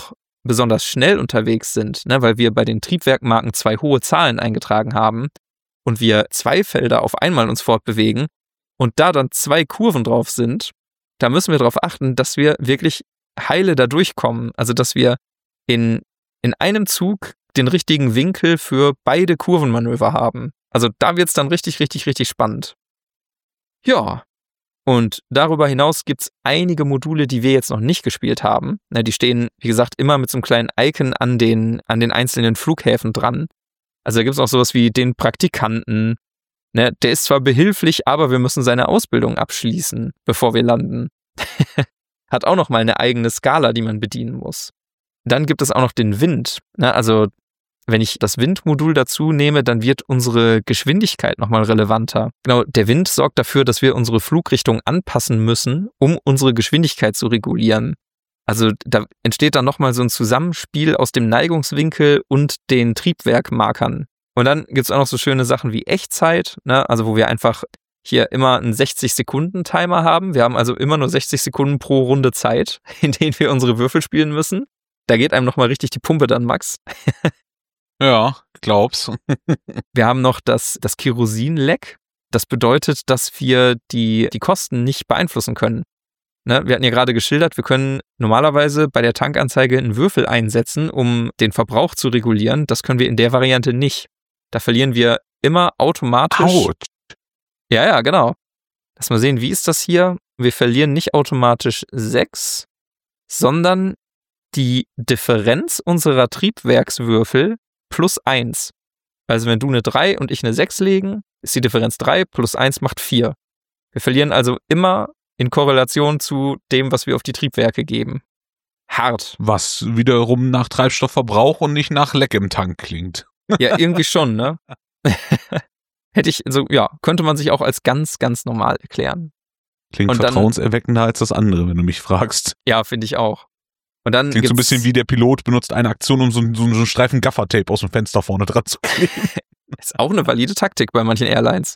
besonders schnell unterwegs sind, ne, weil wir bei den Triebwerkmarken zwei hohe Zahlen eingetragen haben und wir zwei Felder auf einmal uns fortbewegen und da dann zwei Kurven drauf sind, da müssen wir darauf achten, dass wir wirklich heile da durchkommen. Also, dass wir in, in einem Zug den richtigen Winkel für beide Kurvenmanöver haben. Also, da wird es dann richtig, richtig, richtig spannend. Ja, und darüber hinaus gibt es einige Module, die wir jetzt noch nicht gespielt haben. Na, die stehen, wie gesagt, immer mit so einem kleinen Icon an den, an den einzelnen Flughäfen dran. Also, da gibt es auch sowas wie den Praktikanten. Ne, der ist zwar behilflich, aber wir müssen seine Ausbildung abschließen, bevor wir landen. Hat auch noch mal eine eigene Skala, die man bedienen muss. Dann gibt es auch noch den Wind. Ne, also, wenn ich das Windmodul dazu nehme, dann wird unsere Geschwindigkeit nochmal relevanter. Genau, der Wind sorgt dafür, dass wir unsere Flugrichtung anpassen müssen, um unsere Geschwindigkeit zu regulieren. Also da entsteht dann nochmal so ein Zusammenspiel aus dem Neigungswinkel und den Triebwerkmarkern. Und dann gibt es auch noch so schöne Sachen wie Echtzeit, ne? Also wo wir einfach hier immer einen sechzig-Sekunden-Timer haben. Wir haben also immer nur sechzig Sekunden pro Runde Zeit, in denen wir unsere Würfel spielen müssen. Da geht einem nochmal richtig die Pumpe dann, Max. Ja, glaub's. Wir haben noch das, das Kerosin-Leck. Das bedeutet, dass wir die, die Kosten nicht beeinflussen können. Ne? Wir hatten ja gerade geschildert, wir können normalerweise bei der Tankanzeige einen Würfel einsetzen, um den Verbrauch zu regulieren. Das können wir in der Variante nicht. Da verlieren wir immer automatisch. Autsch. Ja, ja, genau. Lass mal sehen, wie ist das hier? Wir verlieren nicht automatisch sechs, sondern die Differenz unserer Triebwerkswürfel plus eins. Also wenn du eine drei und ich eine sechs legen, ist die Differenz drei plus eins macht vier. Wir verlieren also immer in Korrelation zu dem, was wir auf die Triebwerke geben. Hart. Was wiederum nach Treibstoffverbrauch und nicht nach Leck im Tank klingt. Ja, irgendwie schon, ne? Hätte ich, also ja, könnte man sich auch als ganz, ganz normal erklären. Klingt und vertrauenserweckender dann, als das andere, wenn du mich fragst. Ja, finde ich auch. Und dann klingt so ein bisschen wie der Pilot benutzt eine Aktion, um so, so, so einen Streifen Gaffertape aus dem Fenster vorne dran zu kleben. Ist auch eine valide Taktik bei manchen Airlines.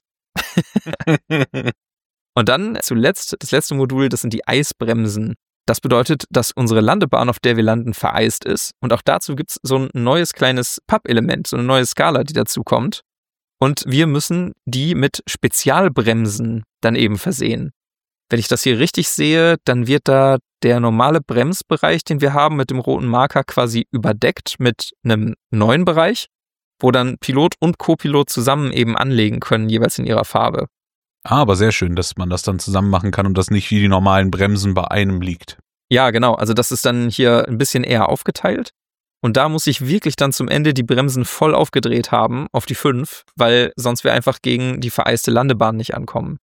Und dann zuletzt, das letzte Modul, das sind die Eisbremsen. Das bedeutet, dass unsere Landebahn, auf der wir landen, vereist ist. Und auch dazu gibt es so ein neues kleines Pub-Element, so eine neue Skala, die dazu kommt. Und wir müssen die mit Spezialbremsen dann eben versehen. Wenn ich das hier richtig sehe, dann wird da der normale Bremsbereich, den wir haben, mit dem roten Marker quasi überdeckt mit einem neuen Bereich, wo dann Pilot und Co-Pilot zusammen eben anlegen können, jeweils in ihrer Farbe. Ah, aber sehr schön, dass man das dann zusammen machen kann und das nicht wie die normalen Bremsen bei einem liegt. Ja, genau. Also das ist dann hier ein bisschen eher aufgeteilt. Und da muss ich wirklich dann zum Ende die Bremsen voll aufgedreht haben auf die fünf, weil sonst wir einfach gegen die vereiste Landebahn nicht ankommen.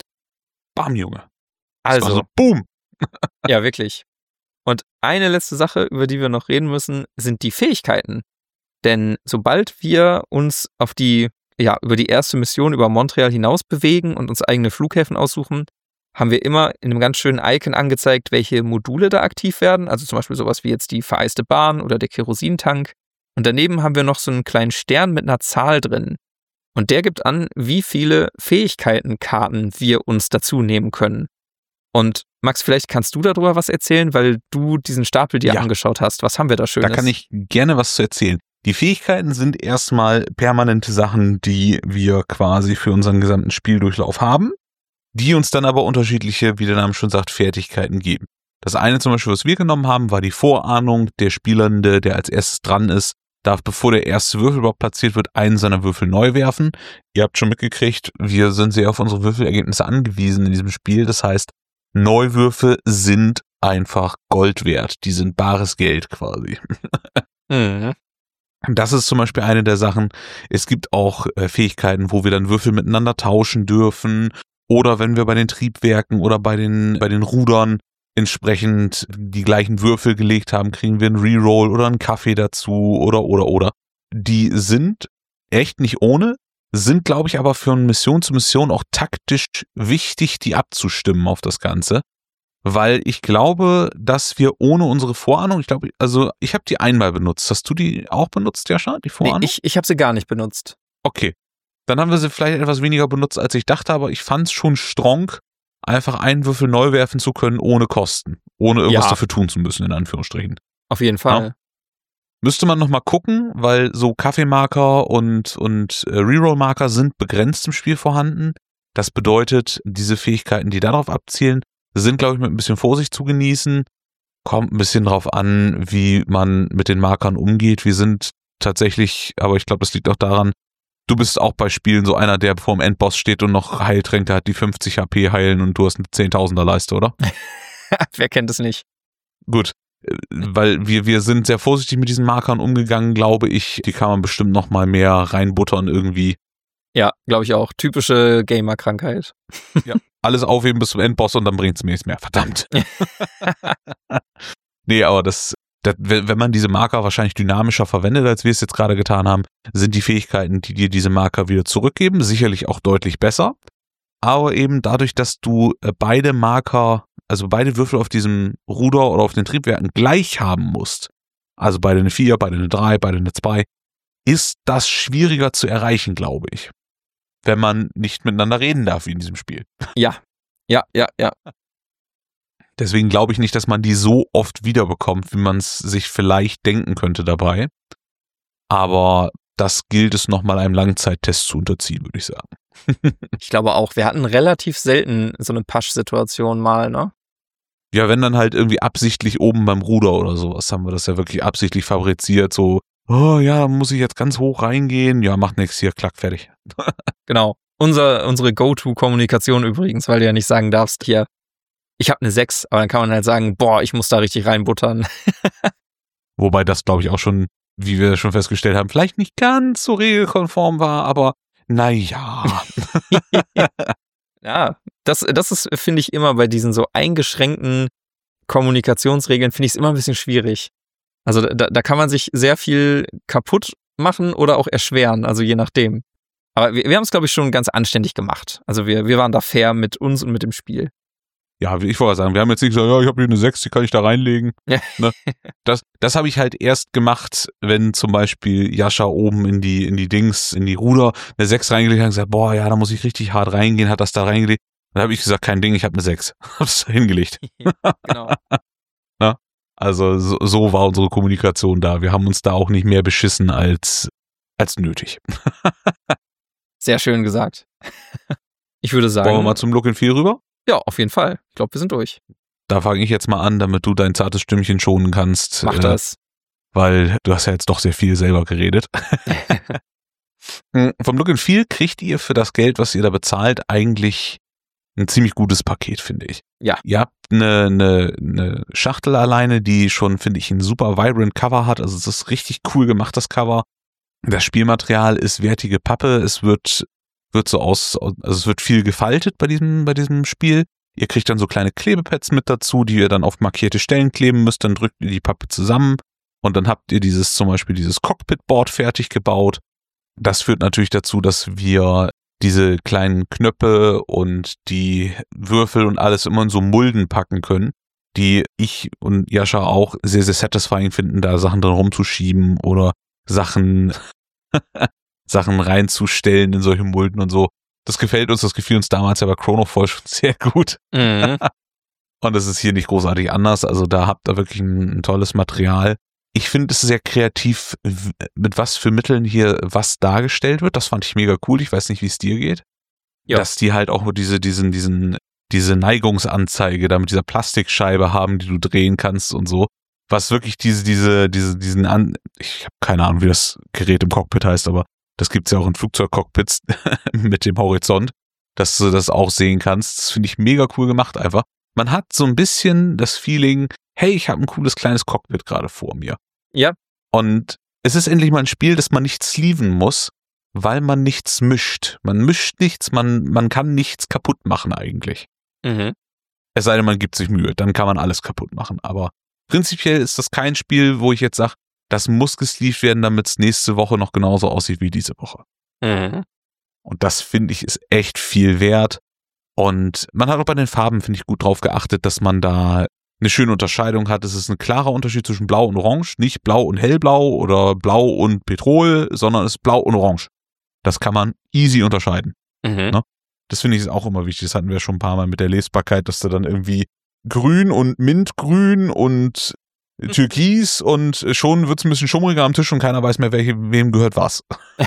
Bam, Junge. Also, so, boom. Ja, wirklich. Und eine letzte Sache, über die wir noch reden müssen, sind die Fähigkeiten. Denn sobald wir uns auf die, ja, über die erste Mission über Montreal hinaus bewegen und uns eigene Flughäfen aussuchen, haben wir immer in einem ganz schönen Icon angezeigt, welche Module da aktiv werden. Also zum Beispiel sowas wie jetzt die vereiste Bahn oder der Kerosintank. Und daneben haben wir noch so einen kleinen Stern mit einer Zahl drin. Und der gibt an, wie viele Fähigkeitenkarten wir uns dazu nehmen können. Und Max, vielleicht kannst du darüber was erzählen, weil du diesen Stapel dir ja angeschaut hast. Was haben wir da Schönes? Da kann ich gerne was zu erzählen. Die Fähigkeiten sind erstmal permanente Sachen, die wir quasi für unseren gesamten Spieldurchlauf haben, die uns dann aber unterschiedliche, wie der Name schon sagt, Fertigkeiten geben. Das eine zum Beispiel, was wir genommen haben, war die Vorahnung. Der Spielende, der als erstes dran ist, darf, bevor der erste Würfel überhaupt platziert wird, einen seiner Würfel neu werfen. Ihr habt schon mitgekriegt, wir sind sehr auf unsere Würfelergebnisse angewiesen in diesem Spiel. Das heißt, Neuwürfe sind einfach Gold wert. Die sind bares Geld quasi. Mhm. Das ist zum Beispiel eine der Sachen. Es gibt auch äh, Fähigkeiten, wo wir dann Würfel miteinander tauschen dürfen. Oder wenn wir bei den Triebwerken oder bei den, bei den Rudern entsprechend die gleichen Würfel gelegt haben, kriegen wir einen Reroll oder einen Kaffee dazu oder, oder, oder. Die sind echt nicht ohne, sind, glaube ich, aber für Mission zu Mission auch taktisch wichtig, die abzustimmen auf das Ganze. Weil ich glaube, dass wir ohne unsere Vorahnung, ich glaube, also ich habe die einmal benutzt. Hast du die auch benutzt, Jascha, die Vorahnung? Nee, ich ich habe sie gar nicht benutzt. Okay. Dann haben wir sie vielleicht etwas weniger benutzt, als ich dachte, aber ich fand es schon strong, einfach einen Würfel neu werfen zu können, ohne Kosten. Ohne irgendwas Ja. dafür tun zu müssen, in Anführungsstrichen. Auf jeden Fall. Ja? Müsste man nochmal gucken, weil so Kaffeemarker und, und äh, Reroll-Marker sind begrenzt im Spiel vorhanden. Das bedeutet, diese Fähigkeiten, die darauf abzielen, sind, glaube ich, mit ein bisschen Vorsicht zu genießen. Kommt ein bisschen drauf an, wie man mit den Markern umgeht. Wir sind tatsächlich, aber ich glaube, das liegt auch daran, du bist auch bei Spielen so einer, der vor dem Endboss steht und noch Heiltränke hat, die fünfzig H P heilen und du hast eine zehntausender Leiste, oder? Wer kennt es nicht? Gut, weil wir, wir sind sehr vorsichtig mit diesen Markern umgegangen, glaube ich. Die kann man bestimmt noch mal mehr reinbuttern irgendwie. Ja, glaube ich auch. Typische Gamer-Krankheit. Ja, alles aufheben bis zum Endboss und dann bringt es mir nichts mehr. Verdammt. Nee, aber das, das, wenn man diese Marker wahrscheinlich dynamischer verwendet, als wir es jetzt gerade getan haben, sind die Fähigkeiten, die dir diese Marker wieder zurückgeben, sicherlich auch deutlich besser. Aber eben dadurch, dass du beide Marker, also beide Würfel auf diesem Ruder oder auf den Triebwerken gleich haben musst, also beide eine vier, beide eine drei, beide eine zwei, ist das schwieriger zu erreichen, glaube ich. Wenn man nicht miteinander reden darf wie in diesem Spiel. Ja, ja, ja, ja. Deswegen glaube ich nicht, dass man die so oft wiederbekommt, wie man es sich vielleicht denken könnte dabei. Aber das gilt es nochmal einem Langzeittest zu unterziehen, würde ich sagen. Ich glaube auch, wir hatten relativ selten so eine Pasch-Situation mal, ne? Ja, wenn dann halt irgendwie absichtlich oben beim Ruder oder sowas, haben wir das ja wirklich absichtlich fabriziert, so, oh ja, muss ich jetzt ganz hoch reingehen? Ja, macht nichts, hier, klack, fertig. Genau. Unser, unsere Go-To-Kommunikation übrigens, weil du ja nicht sagen darfst, hier, ich habe eine sechs, aber dann kann man halt sagen, boah, ich muss da richtig reinbuttern. Wobei das, glaube ich, auch schon, wie wir schon festgestellt haben, vielleicht nicht ganz so regelkonform war, aber naja. Ja, das, das ist, finde ich, immer bei diesen so eingeschränkten Kommunikationsregeln, finde ich es immer ein bisschen schwierig. Also da, da kann man sich sehr viel kaputt machen oder auch erschweren, also je nachdem. Aber wir, wir haben es, glaube ich, schon ganz anständig gemacht. Also wir, wir waren da fair mit uns und mit dem Spiel. Ja, ich wollte sagen, wir haben jetzt nicht gesagt, ja, ich habe hier eine sechs, die kann ich da reinlegen. Ja. Ne? Das, das habe ich halt erst gemacht, wenn zum Beispiel Jascha oben in die, in die Dings, in die Ruder eine sechs reingelegt hat und gesagt, boah, ja, da muss ich richtig hart reingehen, hat das da reingelegt. Dann habe ich gesagt, kein Ding, ich habe eine sechs. Hab's da hingelegt. Genau. Na? Also so, so war unsere Kommunikation da. Wir haben uns da auch nicht mehr beschissen als, als nötig. Sehr schön gesagt. Ich würde sagen. Wollen wir mal zum Look and Feel rüber? Ja, auf jeden Fall. Ich glaube, wir sind durch. Da fange ich jetzt mal an, damit du dein zartes Stimmchen schonen kannst. Mach das. Äh, weil du hast ja jetzt doch sehr viel selber geredet. Vom Look and Feel kriegt ihr für das Geld, was ihr da bezahlt, eigentlich ein ziemlich gutes Paket, finde ich. Ja. Ihr habt eine, eine, eine Schachtel alleine, die schon, finde ich, ein super vibrant Cover hat. Also es ist richtig cool gemacht, das Cover. Das Spielmaterial ist wertige Pappe. Es wird wird so aus, also es wird viel gefaltet bei diesem, bei diesem Spiel. Ihr kriegt dann so kleine Klebepads mit dazu, die ihr dann auf markierte Stellen kleben müsst, dann drückt ihr die Pappe zusammen und dann habt ihr dieses, zum Beispiel dieses Cockpitboard fertig gebaut. Das führt natürlich dazu, dass wir diese kleinen Knöpfe und die Würfel und alles immer in so Mulden packen können, die ich und Jascha auch sehr, sehr satisfying finden, da Sachen drin rumzuschieben oder Sachen Sachen reinzustellen in solche Mulden und so. Das gefällt uns, das gefiel uns damals ja bei Chronophall schon sehr gut. Mhm. Und das ist hier nicht großartig anders. Also da habt ihr wirklich ein, ein tolles Material. Ich finde es sehr kreativ, mit was für Mitteln hier was dargestellt wird. Das fand ich mega cool. Ich weiß nicht, wie es dir geht. Ja. Dass die halt auch diese, diesen, diesen, diese Neigungsanzeige da mit dieser Plastikscheibe haben, die du drehen kannst und so. Was wirklich diese, diese, diese, diesen An, ich habe keine Ahnung, wie das Gerät im Cockpit heißt, aber das gibt's ja auch in Flugzeugcockpits mit dem Horizont, dass du das auch sehen kannst. Das finde ich mega cool gemacht einfach. Man hat so ein bisschen das Feeling, hey, ich habe ein cooles kleines Cockpit gerade vor mir. Ja. Und es ist endlich mal ein Spiel, das man nicht sleeven muss, weil man nichts mischt. Man mischt nichts, man, man kann nichts kaputt machen eigentlich. Mhm. Es sei denn, man gibt sich Mühe, dann kann man alles kaputt machen. Aber prinzipiell ist das kein Spiel, wo ich jetzt sage, das muss gesleeved werden, damit es nächste Woche noch genauso aussieht wie diese Woche. Mhm. Und das, finde ich, ist echt viel wert. Und man hat auch bei den Farben, finde ich, gut drauf geachtet, dass man da eine schöne Unterscheidung hat. Es ist ein klarer Unterschied zwischen Blau und Orange. Nicht Blau und Hellblau oder Blau und Petrol, sondern es ist Blau und Orange. Das kann man easy unterscheiden. Mhm. Ne? Das finde ich ist auch immer wichtig. Das hatten wir schon ein paar Mal mit der Lesbarkeit, dass du dann irgendwie Grün und Mintgrün und Türkis und schon wird's ein bisschen schummriger am Tisch und keiner weiß mehr, welche, wem gehört was.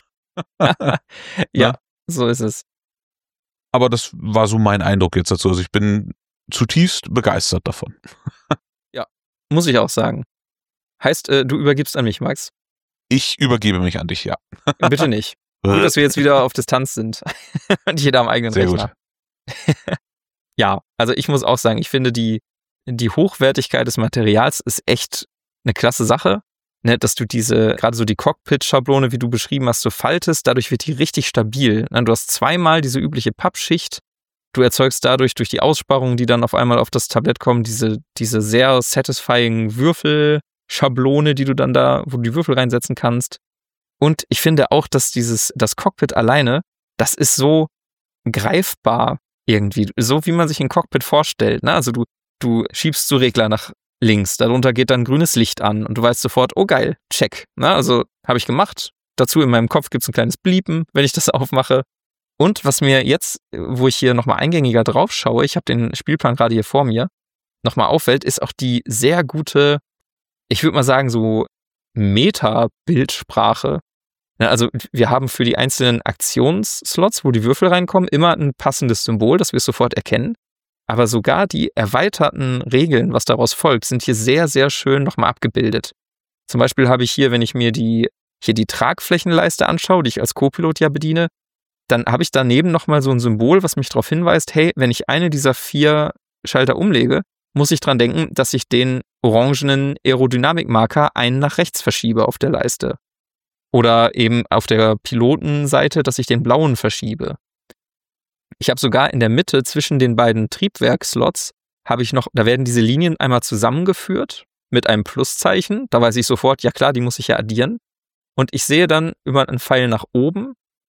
ja, ja, so ist es. Aber das war so mein Eindruck jetzt dazu. Also ich bin zutiefst begeistert davon. Ja, muss ich auch sagen. Heißt, äh, du übergibst an mich, Max? Ich übergebe mich an dich, ja. Bitte nicht. Gut, dass wir jetzt wieder auf Distanz sind. Und jeder am eigenen Sehr Rechner. Gut. Ja, also ich muss auch sagen, ich finde die, die Hochwertigkeit des Materials ist echt eine klasse Sache. Ne, dass du diese, gerade so die Cockpit-Schablone, wie du beschrieben hast, so faltest, dadurch wird die richtig stabil. Ne, du hast zweimal diese übliche Pappschicht. Du erzeugst dadurch durch die Aussparungen, die dann auf einmal auf das Tablett kommen, diese, diese sehr satisfying Würfelschablone, die du dann da, wo du die Würfel reinsetzen kannst. Und ich finde auch, dass dieses, das Cockpit alleine, das ist so greifbar irgendwie, so wie man sich ein Cockpit vorstellt. Ne? Also du, du schiebst so Regler nach links, darunter geht dann grünes Licht an und du weißt sofort, oh geil, check. Ne? Also habe ich gemacht. Dazu in meinem Kopf gibt es ein kleines Bliepen, wenn ich das aufmache. Und was mir jetzt, wo ich hier nochmal eingängiger drauf schaue, ich habe den Spielplan gerade hier vor mir, nochmal auffällt, ist auch die sehr gute, ich würde mal sagen, so Meta-Bildsprache. Ja, also wir haben für die einzelnen Aktionsslots, wo die Würfel reinkommen, immer ein passendes Symbol, das wir sofort erkennen. Aber sogar die erweiterten Regeln, was daraus folgt, sind hier sehr, sehr schön nochmal abgebildet. Zum Beispiel habe ich hier, wenn ich mir die, hier die Tragflächenleiste anschaue, die ich als Co-Pilot ja bediene, dann habe ich daneben nochmal so ein Symbol, was mich darauf hinweist, hey, wenn ich eine dieser vier Schalter umlege, muss ich dran denken, dass ich den orangenen Aerodynamikmarker einen nach rechts verschiebe auf der Leiste. Oder eben auf der Pilotenseite, dass ich den blauen verschiebe. Ich habe sogar in der Mitte zwischen den beiden Triebwerkslots, habe ich noch, da werden diese Linien einmal zusammengeführt mit einem Pluszeichen. Da weiß ich sofort, ja klar, die muss ich ja addieren. Und ich sehe dann über einen Pfeil nach oben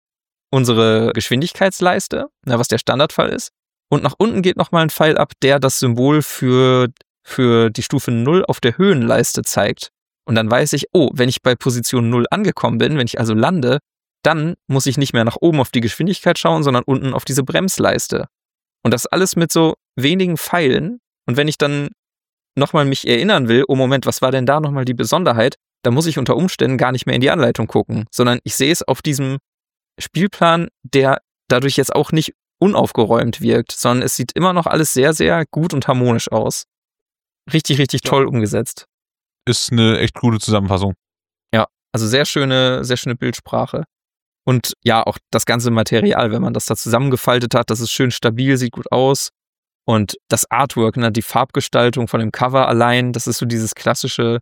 unsere Geschwindigkeitsleiste, na, was der Standardfall ist. Und nach unten geht nochmal ein Pfeil ab, der das Symbol für, für die Stufe null auf der Höhenleiste zeigt. Und dann weiß ich, oh, wenn ich bei Position null angekommen bin, wenn ich also lande, dann muss ich nicht mehr nach oben auf die Geschwindigkeit schauen, sondern unten auf diese Bremsleiste. Und das alles mit so wenigen Pfeilen. Und wenn ich dann nochmal mich erinnern will, oh Moment, was war denn da nochmal die Besonderheit, dann muss ich unter Umständen gar nicht mehr in die Anleitung gucken, sondern ich sehe es auf diesem Spielplan, der dadurch jetzt auch nicht unaufgeräumt wirkt, sondern es sieht immer noch alles sehr, sehr gut und harmonisch aus. Richtig, richtig toll ja. umgesetzt. Ist eine echt gute Zusammenfassung. Ja, also sehr schöne, sehr schöne Bildsprache. Und ja, auch das ganze Material, wenn man das da zusammengefaltet hat, das ist schön stabil, sieht gut aus. Und das Artwork, ne, die Farbgestaltung von dem Cover allein, das ist so dieses klassische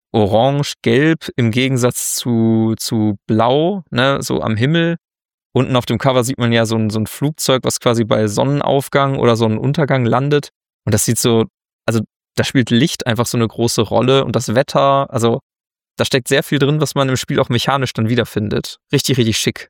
Orange-Gelb im Gegensatz zu, zu Blau, ne, so am Himmel. Unten auf dem Cover sieht man ja so ein, so ein Flugzeug, was quasi bei Sonnenaufgang oder Sonnenuntergang landet. Und das sieht so, also da spielt Licht einfach so eine große Rolle und das Wetter, also da steckt sehr viel drin, was man im Spiel auch mechanisch dann wiederfindet. Richtig, richtig schick.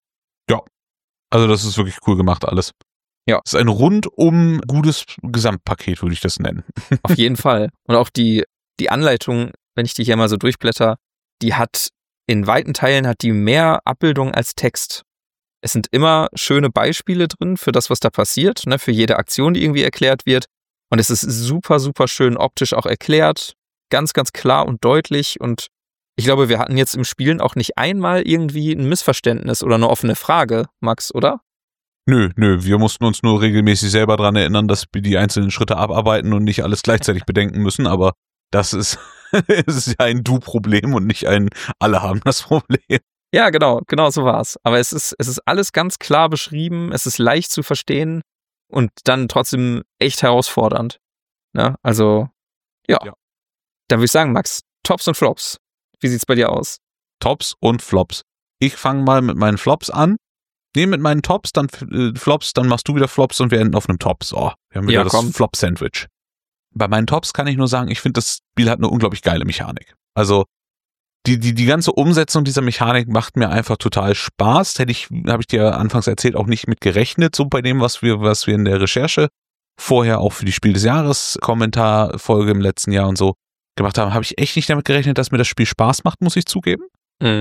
Ja, also das ist wirklich cool gemacht alles. Ja. Es ist ein rundum gutes Gesamtpaket, würde ich das nennen. Auf jeden Fall. Und auch die, die Anleitung, wenn ich die hier mal so durchblätter, die hat in weiten Teilen hat die mehr Abbildung als Text. Es sind immer schöne Beispiele drin für das, was da passiert, ne, für jede Aktion, die irgendwie erklärt wird. Und es ist super, super schön optisch auch erklärt. Ganz, ganz klar und deutlich. Und ich glaube, wir hatten jetzt im Spielen auch nicht einmal irgendwie ein Missverständnis oder eine offene Frage, Max, oder? Nö, nö. Wir mussten uns nur regelmäßig selber daran erinnern, dass wir die einzelnen Schritte abarbeiten und nicht alles gleichzeitig bedenken müssen. Aber das ist, es ist ja ein Du-Problem und nicht ein alle haben das Problem. Ja, genau. Genau so war es. Aber es ist, es ist alles ganz klar beschrieben. Es ist leicht zu verstehen. Und dann trotzdem echt herausfordernd. Ne? Also, ja. ja. Dann würde ich sagen, Max, Tops und Flops. Wie sieht's bei dir aus? Tops und Flops. Ich fange mal mit meinen Flops an. Nee, mit meinen Tops, dann äh, Flops, dann machst du wieder Flops und wir enden auf einem Top. So, wir haben wieder ja, das Flop-Sandwich. Bei meinen Tops kann ich nur sagen, ich finde, das Spiel hat eine unglaublich geile Mechanik. Also, die, die, die ganze Umsetzung dieser Mechanik macht mir einfach total Spaß. Hätte ich, habe ich dir anfangs erzählt, auch nicht mit gerechnet, so bei dem, was wir, was wir in der Recherche vorher auch für die Spiel des Jahres Kommentarfolge im letzten Jahr und so gemacht haben, habe ich echt nicht damit gerechnet, dass mir das Spiel Spaß macht, muss ich zugeben. Mhm.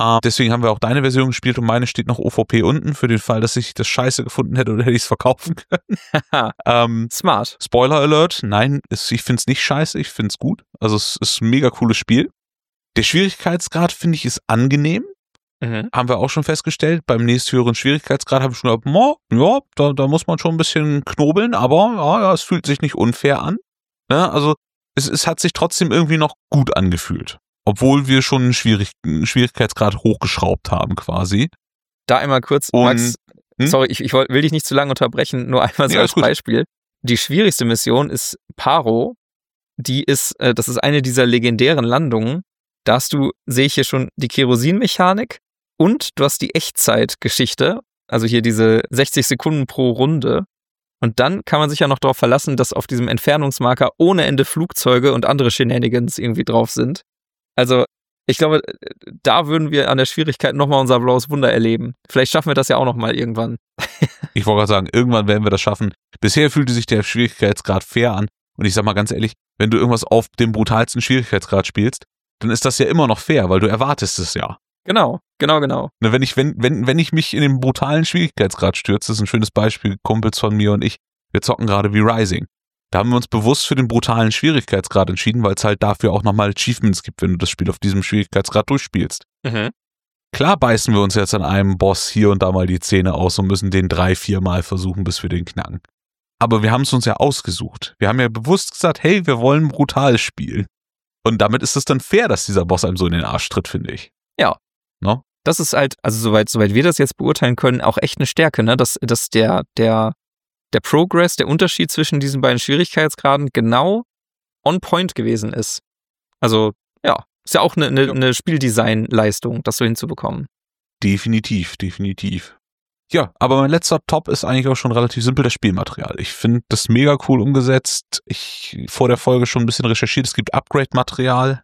Uh, deswegen haben wir auch deine Version gespielt und meine steht noch O V P unten, für den Fall, dass ich das scheiße gefunden hätte oder hätte ich es verkaufen können. ähm, Smart. Spoiler Alert, nein, es, ich finde es nicht scheiße, ich finde es gut. Also es ist ein mega cooles Spiel. Der Schwierigkeitsgrad, finde ich, ist angenehm. Mhm. Haben wir auch schon festgestellt. Beim nächsthöheren Schwierigkeitsgrad habe ich schon gedacht, ja, da, da muss man schon ein bisschen knobeln, aber ja, ja, es fühlt sich nicht unfair an. Ja, also es, es hat sich trotzdem irgendwie noch gut angefühlt. Obwohl wir schon einen, Schwierig- einen Schwierigkeitsgrad hochgeschraubt haben quasi. Da einmal kurz, Und, Max, hm? sorry, ich, ich will dich nicht zu lange unterbrechen, nur einmal so ja, als Beispiel. Die schwierigste Mission ist Paro. Die ist, äh, das ist eine dieser legendären Landungen. Da hast du, sehe ich hier schon, die Kerosinmechanik und du hast die Echtzeitgeschichte, also hier diese sechzig Sekunden pro Runde. Und dann kann man sich ja noch darauf verlassen, dass auf diesem Entfernungsmarker ohne Ende Flugzeuge und andere Shenanigans irgendwie drauf sind. Also, ich glaube, da würden wir an der Schwierigkeit nochmal unser blaues Wunder erleben. Vielleicht schaffen wir das ja auch nochmal irgendwann. Ich wollte gerade sagen, irgendwann werden wir das schaffen. Bisher fühlte sich der Schwierigkeitsgrad fair an. Und ich sag mal ganz ehrlich, wenn du irgendwas auf dem brutalsten Schwierigkeitsgrad spielst, dann ist das ja immer noch fair, weil du erwartest es ja. Genau, genau, genau. Ne, wenn ich, wenn, wenn, wenn ich mich in den brutalen Schwierigkeitsgrad stürze, das ist ein schönes Beispiel, Kumpels von mir und ich, wir zocken gerade wie Rising. Da haben wir uns bewusst für den brutalen Schwierigkeitsgrad entschieden, weil es halt dafür auch nochmal Achievements gibt, wenn du das Spiel auf diesem Schwierigkeitsgrad durchspielst. Mhm. Klar beißen wir uns jetzt an einem Boss hier und da mal die Zähne aus und müssen den drei, vier Mal versuchen, bis wir den knacken. Aber wir haben es uns ja ausgesucht. Wir haben ja bewusst gesagt, hey, wir wollen brutal spielen. Und damit ist es dann fair, dass dieser Boss einem so in den Arsch tritt, finde ich. Ja. No? Das ist halt, also soweit, soweit wir das jetzt beurteilen können, auch echt eine Stärke, ne? Dass, dass der, der, der Progress, der Unterschied zwischen diesen beiden Schwierigkeitsgraden genau on point gewesen ist. Also, ja, ist ja auch eine, eine, ja. eine Spieldesign-Leistung, das so hinzubekommen. Definitiv, definitiv. Ja, aber mein letzter Top ist eigentlich auch schon relativ simpel, das Spielmaterial. Ich finde das mega cool umgesetzt. Ich vor der Folge schon ein bisschen recherchiert. Es gibt Upgrade-Material,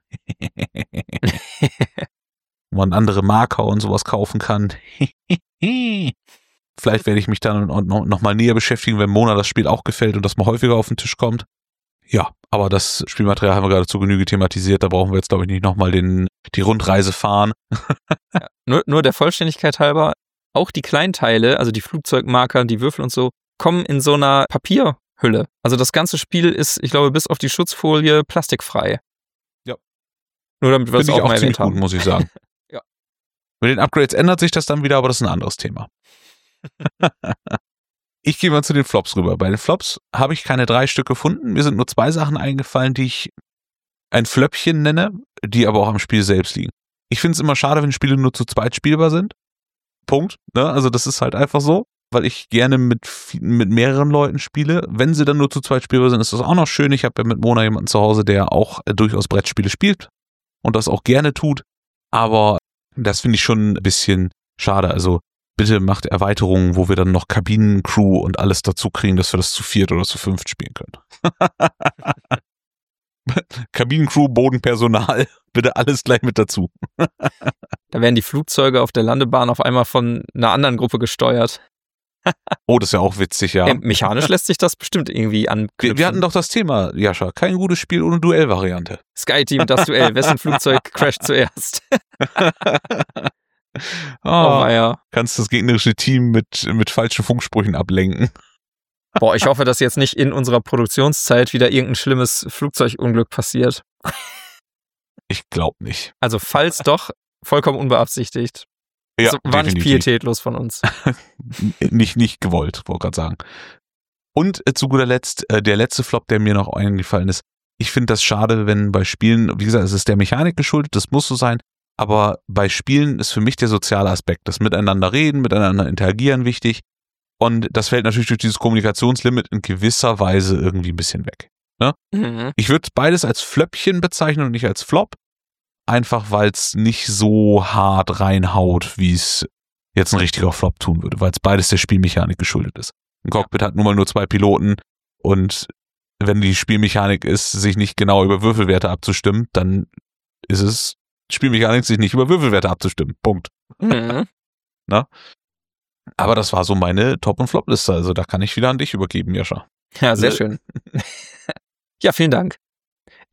wo man andere Marker und sowas kaufen kann. Vielleicht werde ich mich dann noch, noch mal näher beschäftigen, wenn Mona das Spiel auch gefällt und das mal häufiger auf den Tisch kommt. Ja, aber das Spielmaterial haben wir gerade zu Genüge thematisiert. Da brauchen wir jetzt, glaube ich, nicht nochmal den die Rundreise fahren. Ja, nur, nur der Vollständigkeit halber, auch die Kleinteile, also die Flugzeugmarker, die Würfel und so, kommen in so einer Papierhülle. Also das ganze Spiel ist, ich glaube, bis auf die Schutzfolie plastikfrei. Ja. Nur damit wir es auch, auch mal erwähnt haben. Gut, muss ich sagen. Ja. Mit den Upgrades ändert sich das dann wieder, aber das ist ein anderes Thema. Ich gehe mal zu den Flops rüber. Bei den Flops habe ich keine drei Stück gefunden. Mir sind nur zwei Sachen eingefallen, die ich ein Flöppchen nenne, die aber auch am Spiel selbst liegen. Ich finde es immer schade, wenn Spiele nur zu zweit spielbar sind. Punkt. Ne? Also das ist halt einfach so, weil ich gerne mit, mit mehreren Leuten spiele. Wenn sie dann nur zu zweit spielbar sind, ist das auch noch schön. Ich habe ja mit Mona jemanden zu Hause, der auch äh, durchaus Brettspiele spielt und das auch gerne tut. Aber das finde ich schon ein bisschen schade. Also bitte macht Erweiterungen, wo wir dann noch Kabinencrew und alles dazu kriegen, dass wir das zu viert oder zu fünft spielen können. Kabinencrew, Bodenpersonal, bitte alles gleich mit dazu. Da werden die Flugzeuge auf der Landebahn auf einmal von einer anderen Gruppe gesteuert. Oh, das ist ja auch witzig, ja. Hey, mechanisch lässt sich das bestimmt irgendwie anknüpfen. Wir, wir hatten doch das Thema, Jascha, kein gutes Spiel ohne Duellvariante. Sky-Team, das Duell, wessen Flugzeug crasht zuerst? Oh, oh ja. Kannst das gegnerische Team mit, mit falschen Funksprüchen ablenken. Boah, ich hoffe, dass jetzt nicht in unserer Produktionszeit wieder irgendein schlimmes Flugzeugunglück passiert. Ich glaube nicht. Also falls doch, vollkommen unbeabsichtigt. Ja, also, war nicht pietätlos von uns. nicht, nicht gewollt, wollte gerade sagen. Und äh, zu guter Letzt, äh, der letzte Flop, der mir noch eingefallen ist. Ich finde das schade, wenn bei Spielen, wie gesagt, es ist der Mechanik geschuldet, das muss so sein, aber bei Spielen ist für mich der soziale Aspekt, das Miteinander reden, miteinander interagieren wichtig. Und das fällt natürlich durch dieses Kommunikationslimit in gewisser Weise irgendwie ein bisschen weg. Ne? Mhm. Ich würde beides als Flöppchen bezeichnen und nicht als Flop. Einfach, weil es nicht so hart reinhaut, wie es jetzt ein richtiger Flop tun würde, weil es beides der Spielmechanik geschuldet ist. Ein Cockpit hat nun mal nur zwei Piloten und wenn die Spielmechanik ist, sich nicht genau über Würfelwerte abzustimmen, dann ist es Spielmechanik, sich nicht über Würfelwerte abzustimmen. Punkt. Mhm. Na? Aber das war so meine Top- und Flop-Liste. Also da kann ich wieder an dich übergeben, Jascha. Ja, sehr schön. Ja, vielen Dank.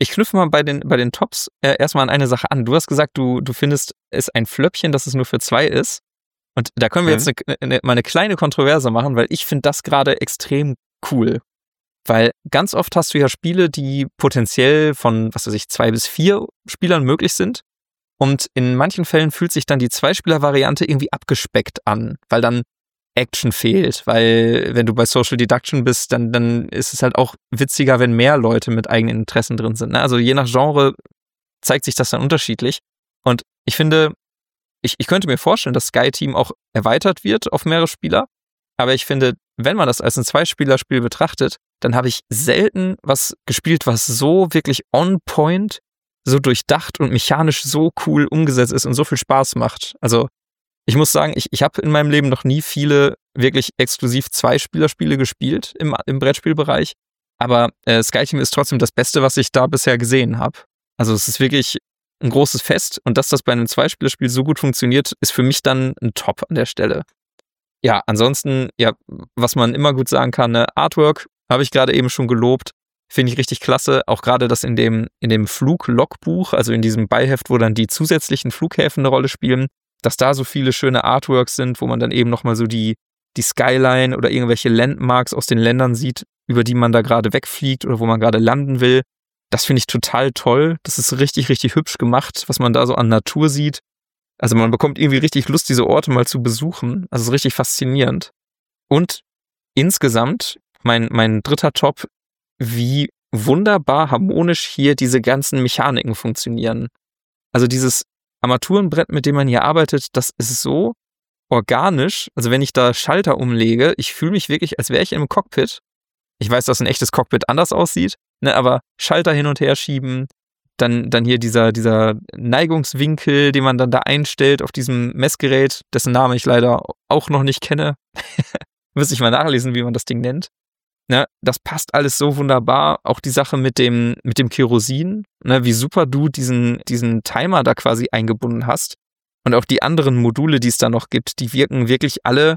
ich knüpfe mal bei den, bei den Tops äh, erstmal an eine Sache an. Du hast gesagt, du, du findest es ein Flöppchen, dass es nur für zwei ist. Und da können wir mhm. jetzt eine, eine, mal eine kleine Kontroverse machen, weil ich finde das gerade extrem cool. Weil ganz oft hast du ja Spiele, die potenziell von, was weiß ich, zwei bis vier Spielern möglich sind. Und in manchen Fällen fühlt sich dann die Zwei-Spieler-Variante irgendwie abgespeckt an, weil dann Action fehlt. Weil wenn du bei Social Deduction bist, dann, dann ist es halt auch witziger, wenn mehr Leute mit eigenen Interessen drin sind. Ne? Also je nach Genre zeigt sich das dann unterschiedlich. Und ich finde, ich, ich könnte mir vorstellen, dass Sky Team auch erweitert wird auf mehrere Spieler. Aber ich finde, wenn man das als ein Zwei-Spieler-Spiel betrachtet, dann habe ich selten was gespielt, was so wirklich on point, so durchdacht und mechanisch so cool umgesetzt ist und so viel Spaß macht. Also ich muss sagen, ich, ich habe in meinem Leben noch nie viele wirklich exklusiv Zwei-Spieler-Spiele gespielt im, im Brettspielbereich. Aber äh, Sky Team ist trotzdem das Beste, was ich da bisher gesehen habe. Also es ist wirklich ein großes Fest und dass das bei einem Zwei-Spieler-Spiel so gut funktioniert, ist für mich dann ein Top an der Stelle. Ja, ansonsten, ja, was man immer gut sagen kann, ne, Artwork habe ich gerade eben schon gelobt, finde ich richtig klasse. Auch gerade das in dem, in dem Fluglogbuch, also in diesem Beiheft, wo dann die zusätzlichen Flughäfen eine Rolle spielen, dass da so viele schöne Artworks sind, wo man dann eben nochmal so die, die Skyline oder irgendwelche Landmarks aus den Ländern sieht, über die man da gerade wegfliegt oder wo man gerade landen will. Das finde ich total toll. Das ist richtig, richtig hübsch gemacht, was man da so an Natur sieht. Also man bekommt irgendwie richtig Lust, diese Orte mal zu besuchen. Also es ist richtig faszinierend. Und insgesamt, mein, mein dritter Top, wie wunderbar harmonisch hier diese ganzen Mechaniken funktionieren. Also dieses Armaturenbrett, mit dem man hier arbeitet, das ist so organisch. Also wenn ich da Schalter umlege, ich fühle mich wirklich, als wäre ich im Cockpit. Ich weiß, dass ein echtes Cockpit anders aussieht, ne, aber Schalter hin und her schieben, dann, dann hier dieser, dieser Neigungswinkel, den man dann da einstellt auf diesem Messgerät, dessen Namen ich leider auch noch nicht kenne. Müsste ich mal nachlesen, wie man das Ding nennt. Ne, das passt alles so wunderbar. Auch die Sache mit dem, mit dem Kerosin, ne, wie super du diesen, diesen Timer da quasi eingebunden hast. Und auch die anderen Module, die es da noch gibt, die wirken wirklich alle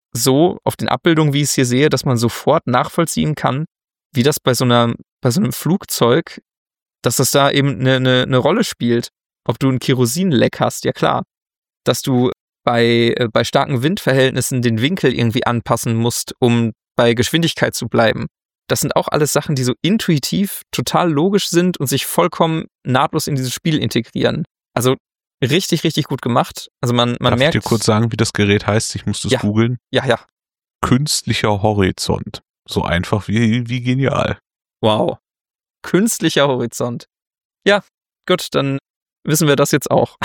so auf den Abbildungen, wie ich es hier sehe, dass man sofort nachvollziehen kann, wie das bei so einer, bei so einem Flugzeug, dass das da eben eine, eine, eine Rolle spielt. Ob du ein Kerosinleck hast, ja klar. Dass du bei, äh, bei starken Windverhältnissen den Winkel irgendwie anpassen musst, um bei Geschwindigkeit zu bleiben. Das sind auch alles Sachen, die so intuitiv total logisch sind und sich vollkommen nahtlos in dieses Spiel integrieren. Also richtig, richtig gut gemacht. Also man, man Darf merkt... ich dir kurz sagen, wie das Gerät heißt? Ich musste es ja. googeln. Ja, ja. Künstlicher Horizont. So einfach wie, wie genial. Wow. Künstlicher Horizont. Ja, gut, dann wissen wir das jetzt auch.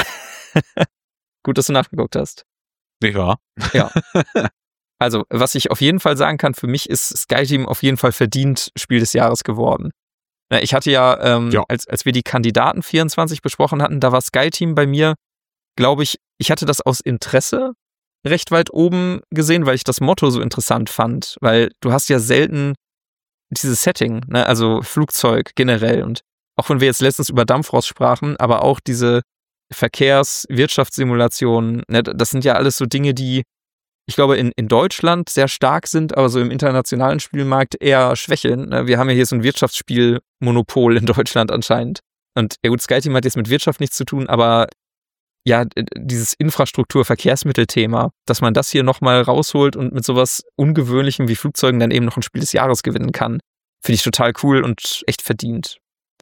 Gut, dass du nachgeguckt hast. Nicht wahr? Ja. Also, was ich auf jeden Fall sagen kann, für mich ist Sky Team auf jeden Fall verdient Spiel des Jahres geworden. Ich hatte ja, ähm, ja. Als, als wir die Kandidaten vierundzwanzig besprochen hatten, da war Sky Team bei mir, glaube ich, ich hatte das aus Interesse recht weit oben gesehen, weil ich das Motto so interessant fand. Weil du hast ja selten dieses Setting, ne? Also Flugzeug generell. Und auch wenn wir jetzt letztens über Dampfrost sprachen, aber auch diese Verkehrs-Wirtschaftssimulationen, ne? Das sind ja alles so Dinge, die ich glaube, in, in Deutschland sehr stark sind, aber so im internationalen Spielmarkt eher schwächeln. Wir haben ja hier so ein Wirtschaftsspielmonopol in Deutschland anscheinend. Und ja gut, Sky Team hat jetzt mit Wirtschaft nichts zu tun, aber ja, dieses Infrastruktur-Verkehrsmittel-Thema, dass man das hier nochmal rausholt und mit sowas Ungewöhnlichem wie Flugzeugen dann eben noch ein Spiel des Jahres gewinnen kann, finde ich total cool und echt verdient.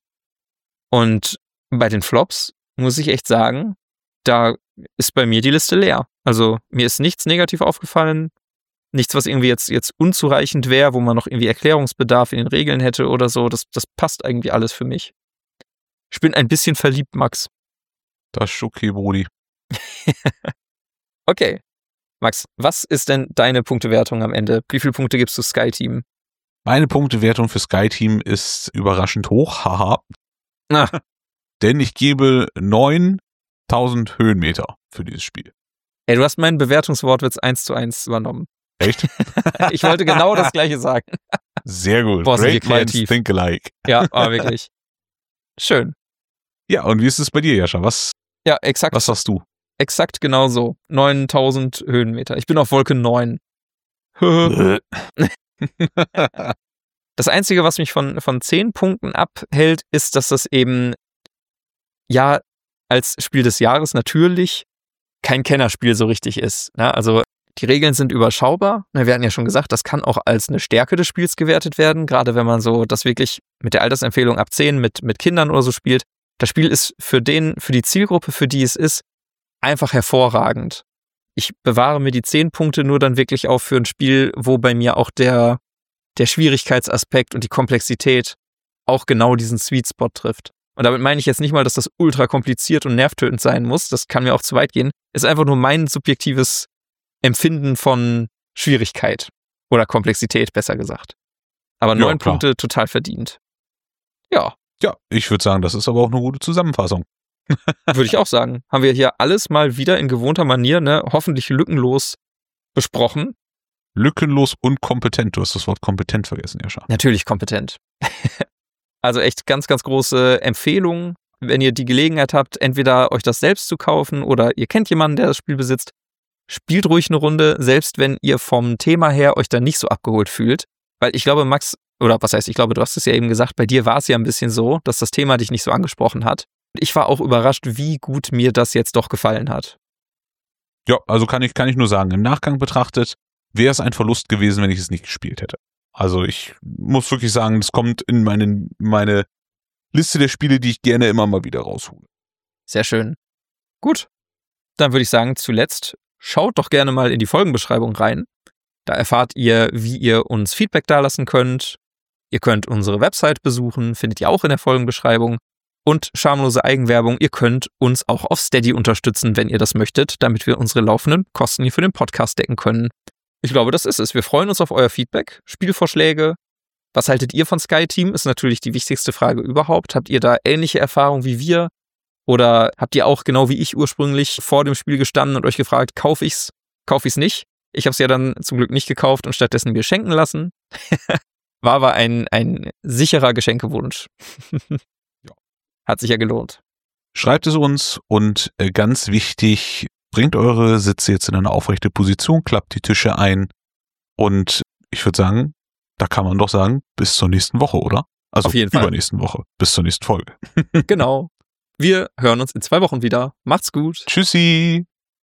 Und bei den Flops muss ich echt sagen, da ist bei mir die Liste leer. Also mir ist nichts negativ aufgefallen, nichts, was irgendwie jetzt, jetzt unzureichend wäre, wo man noch irgendwie Erklärungsbedarf in den Regeln hätte oder so. Das, das passt irgendwie alles für mich. Ich bin ein bisschen verliebt, Max. Das ist okay, Brudi. Okay. Max, was ist denn deine Punktewertung am Ende? Wie viele Punkte gibst du Sky Team? Meine Punktewertung für Sky Team ist überraschend hoch, haha. Ah. Denn ich gebe neuntausend Höhenmeter für dieses Spiel. Ey, du hast meinen Bewertungswortwitz eins zu eins übernommen. Echt? Ich wollte genau das Gleiche sagen. Sehr gut. Boah, Great minds think alike. Ja, aber wirklich. Schön. Ja, und wie ist es bei dir, Jascha? Was, ja, exakt, was sagst du? Exakt genau so. neuntausend Höhenmeter. Ich bin auf Wolke neun. Das Einzige, was mich von, von zehn Punkten abhält, ist, dass das eben, ja, als Spiel des Jahres natürlich kein Kennerspiel so richtig ist. Ne? Also die Regeln sind überschaubar. Wir hatten ja schon gesagt, das kann auch als eine Stärke des Spiels gewertet werden, gerade wenn man so das wirklich mit der Altersempfehlung ab zehn mit, mit Kindern oder so spielt. Das Spiel ist für den, für die Zielgruppe, für die es ist, einfach hervorragend. Ich bewahre mir die zehn Punkte nur dann wirklich auf für ein Spiel, wo bei mir auch der, der Schwierigkeitsaspekt und die Komplexität auch genau diesen Sweet Spot trifft. Und damit meine ich jetzt nicht mal, dass das ultra kompliziert und nervtötend sein muss. Das kann mir auch zu weit gehen. Ist einfach nur mein subjektives Empfinden von Schwierigkeit oder Komplexität, besser gesagt. Aber neun klar. Punkte total verdient. Ja. Ja, ich würde sagen, das ist aber auch eine gute Zusammenfassung. Würde ich auch sagen. Haben wir hier alles mal wieder in gewohnter Manier, ne, hoffentlich lückenlos besprochen. Lückenlos und kompetent. Du hast das Wort kompetent vergessen, Jascha. Natürlich kompetent. Also echt ganz, ganz große Empfehlung, wenn ihr die Gelegenheit habt, entweder euch das selbst zu kaufen oder ihr kennt jemanden, der das Spiel besitzt. Spielt ruhig eine Runde, selbst wenn ihr vom Thema her euch dann nicht so abgeholt fühlt. Weil ich glaube, Max, oder was heißt, ich glaube, du hast es ja eben gesagt, bei dir war es ja ein bisschen so, dass das Thema dich nicht so angesprochen hat. Ich war auch überrascht, wie gut mir das jetzt doch gefallen hat. Ja, also kann ich, kann ich nur sagen, im Nachgang betrachtet wäre es ein Verlust gewesen, wenn ich es nicht gespielt hätte. Also ich muss wirklich sagen, das kommt in meine, meine Liste der Spiele, die ich gerne immer mal wieder raushole. Sehr schön. Gut, dann würde ich sagen, zuletzt schaut doch gerne mal in die Folgenbeschreibung rein. Da erfahrt ihr, wie ihr uns Feedback dalassen könnt. Ihr könnt unsere Website besuchen, findet ihr auch in der Folgenbeschreibung. Und schamlose Eigenwerbung, ihr könnt uns auch auf Steady unterstützen, wenn ihr das möchtet, damit wir unsere laufenden Kosten hier für den Podcast decken können. Ich glaube, das ist es. Wir freuen uns auf euer Feedback, Spielvorschläge. Was haltet ihr von SkyTeam? Ist natürlich die wichtigste Frage überhaupt. Habt ihr da ähnliche Erfahrungen wie wir? Oder habt ihr auch genau wie ich ursprünglich vor dem Spiel gestanden und euch gefragt, kaufe ich's, kaufe ich's nicht? Ich habe es ja dann zum Glück nicht gekauft und stattdessen mir schenken lassen. War aber ein, ein sicherer Geschenkewunsch. Ja. Hat sich ja gelohnt. Schreibt es uns und äh, ganz wichtig, bringt eure Sitze jetzt in eine aufrechte Position, klappt die Tische ein und ich würde sagen, da kann man doch sagen, bis zur nächsten Woche, oder? Also auf jeden Fall. Übernächsten Woche, bis zur nächsten Folge. Genau. Wir hören uns in zwei Wochen wieder. Macht's gut. Tschüssi.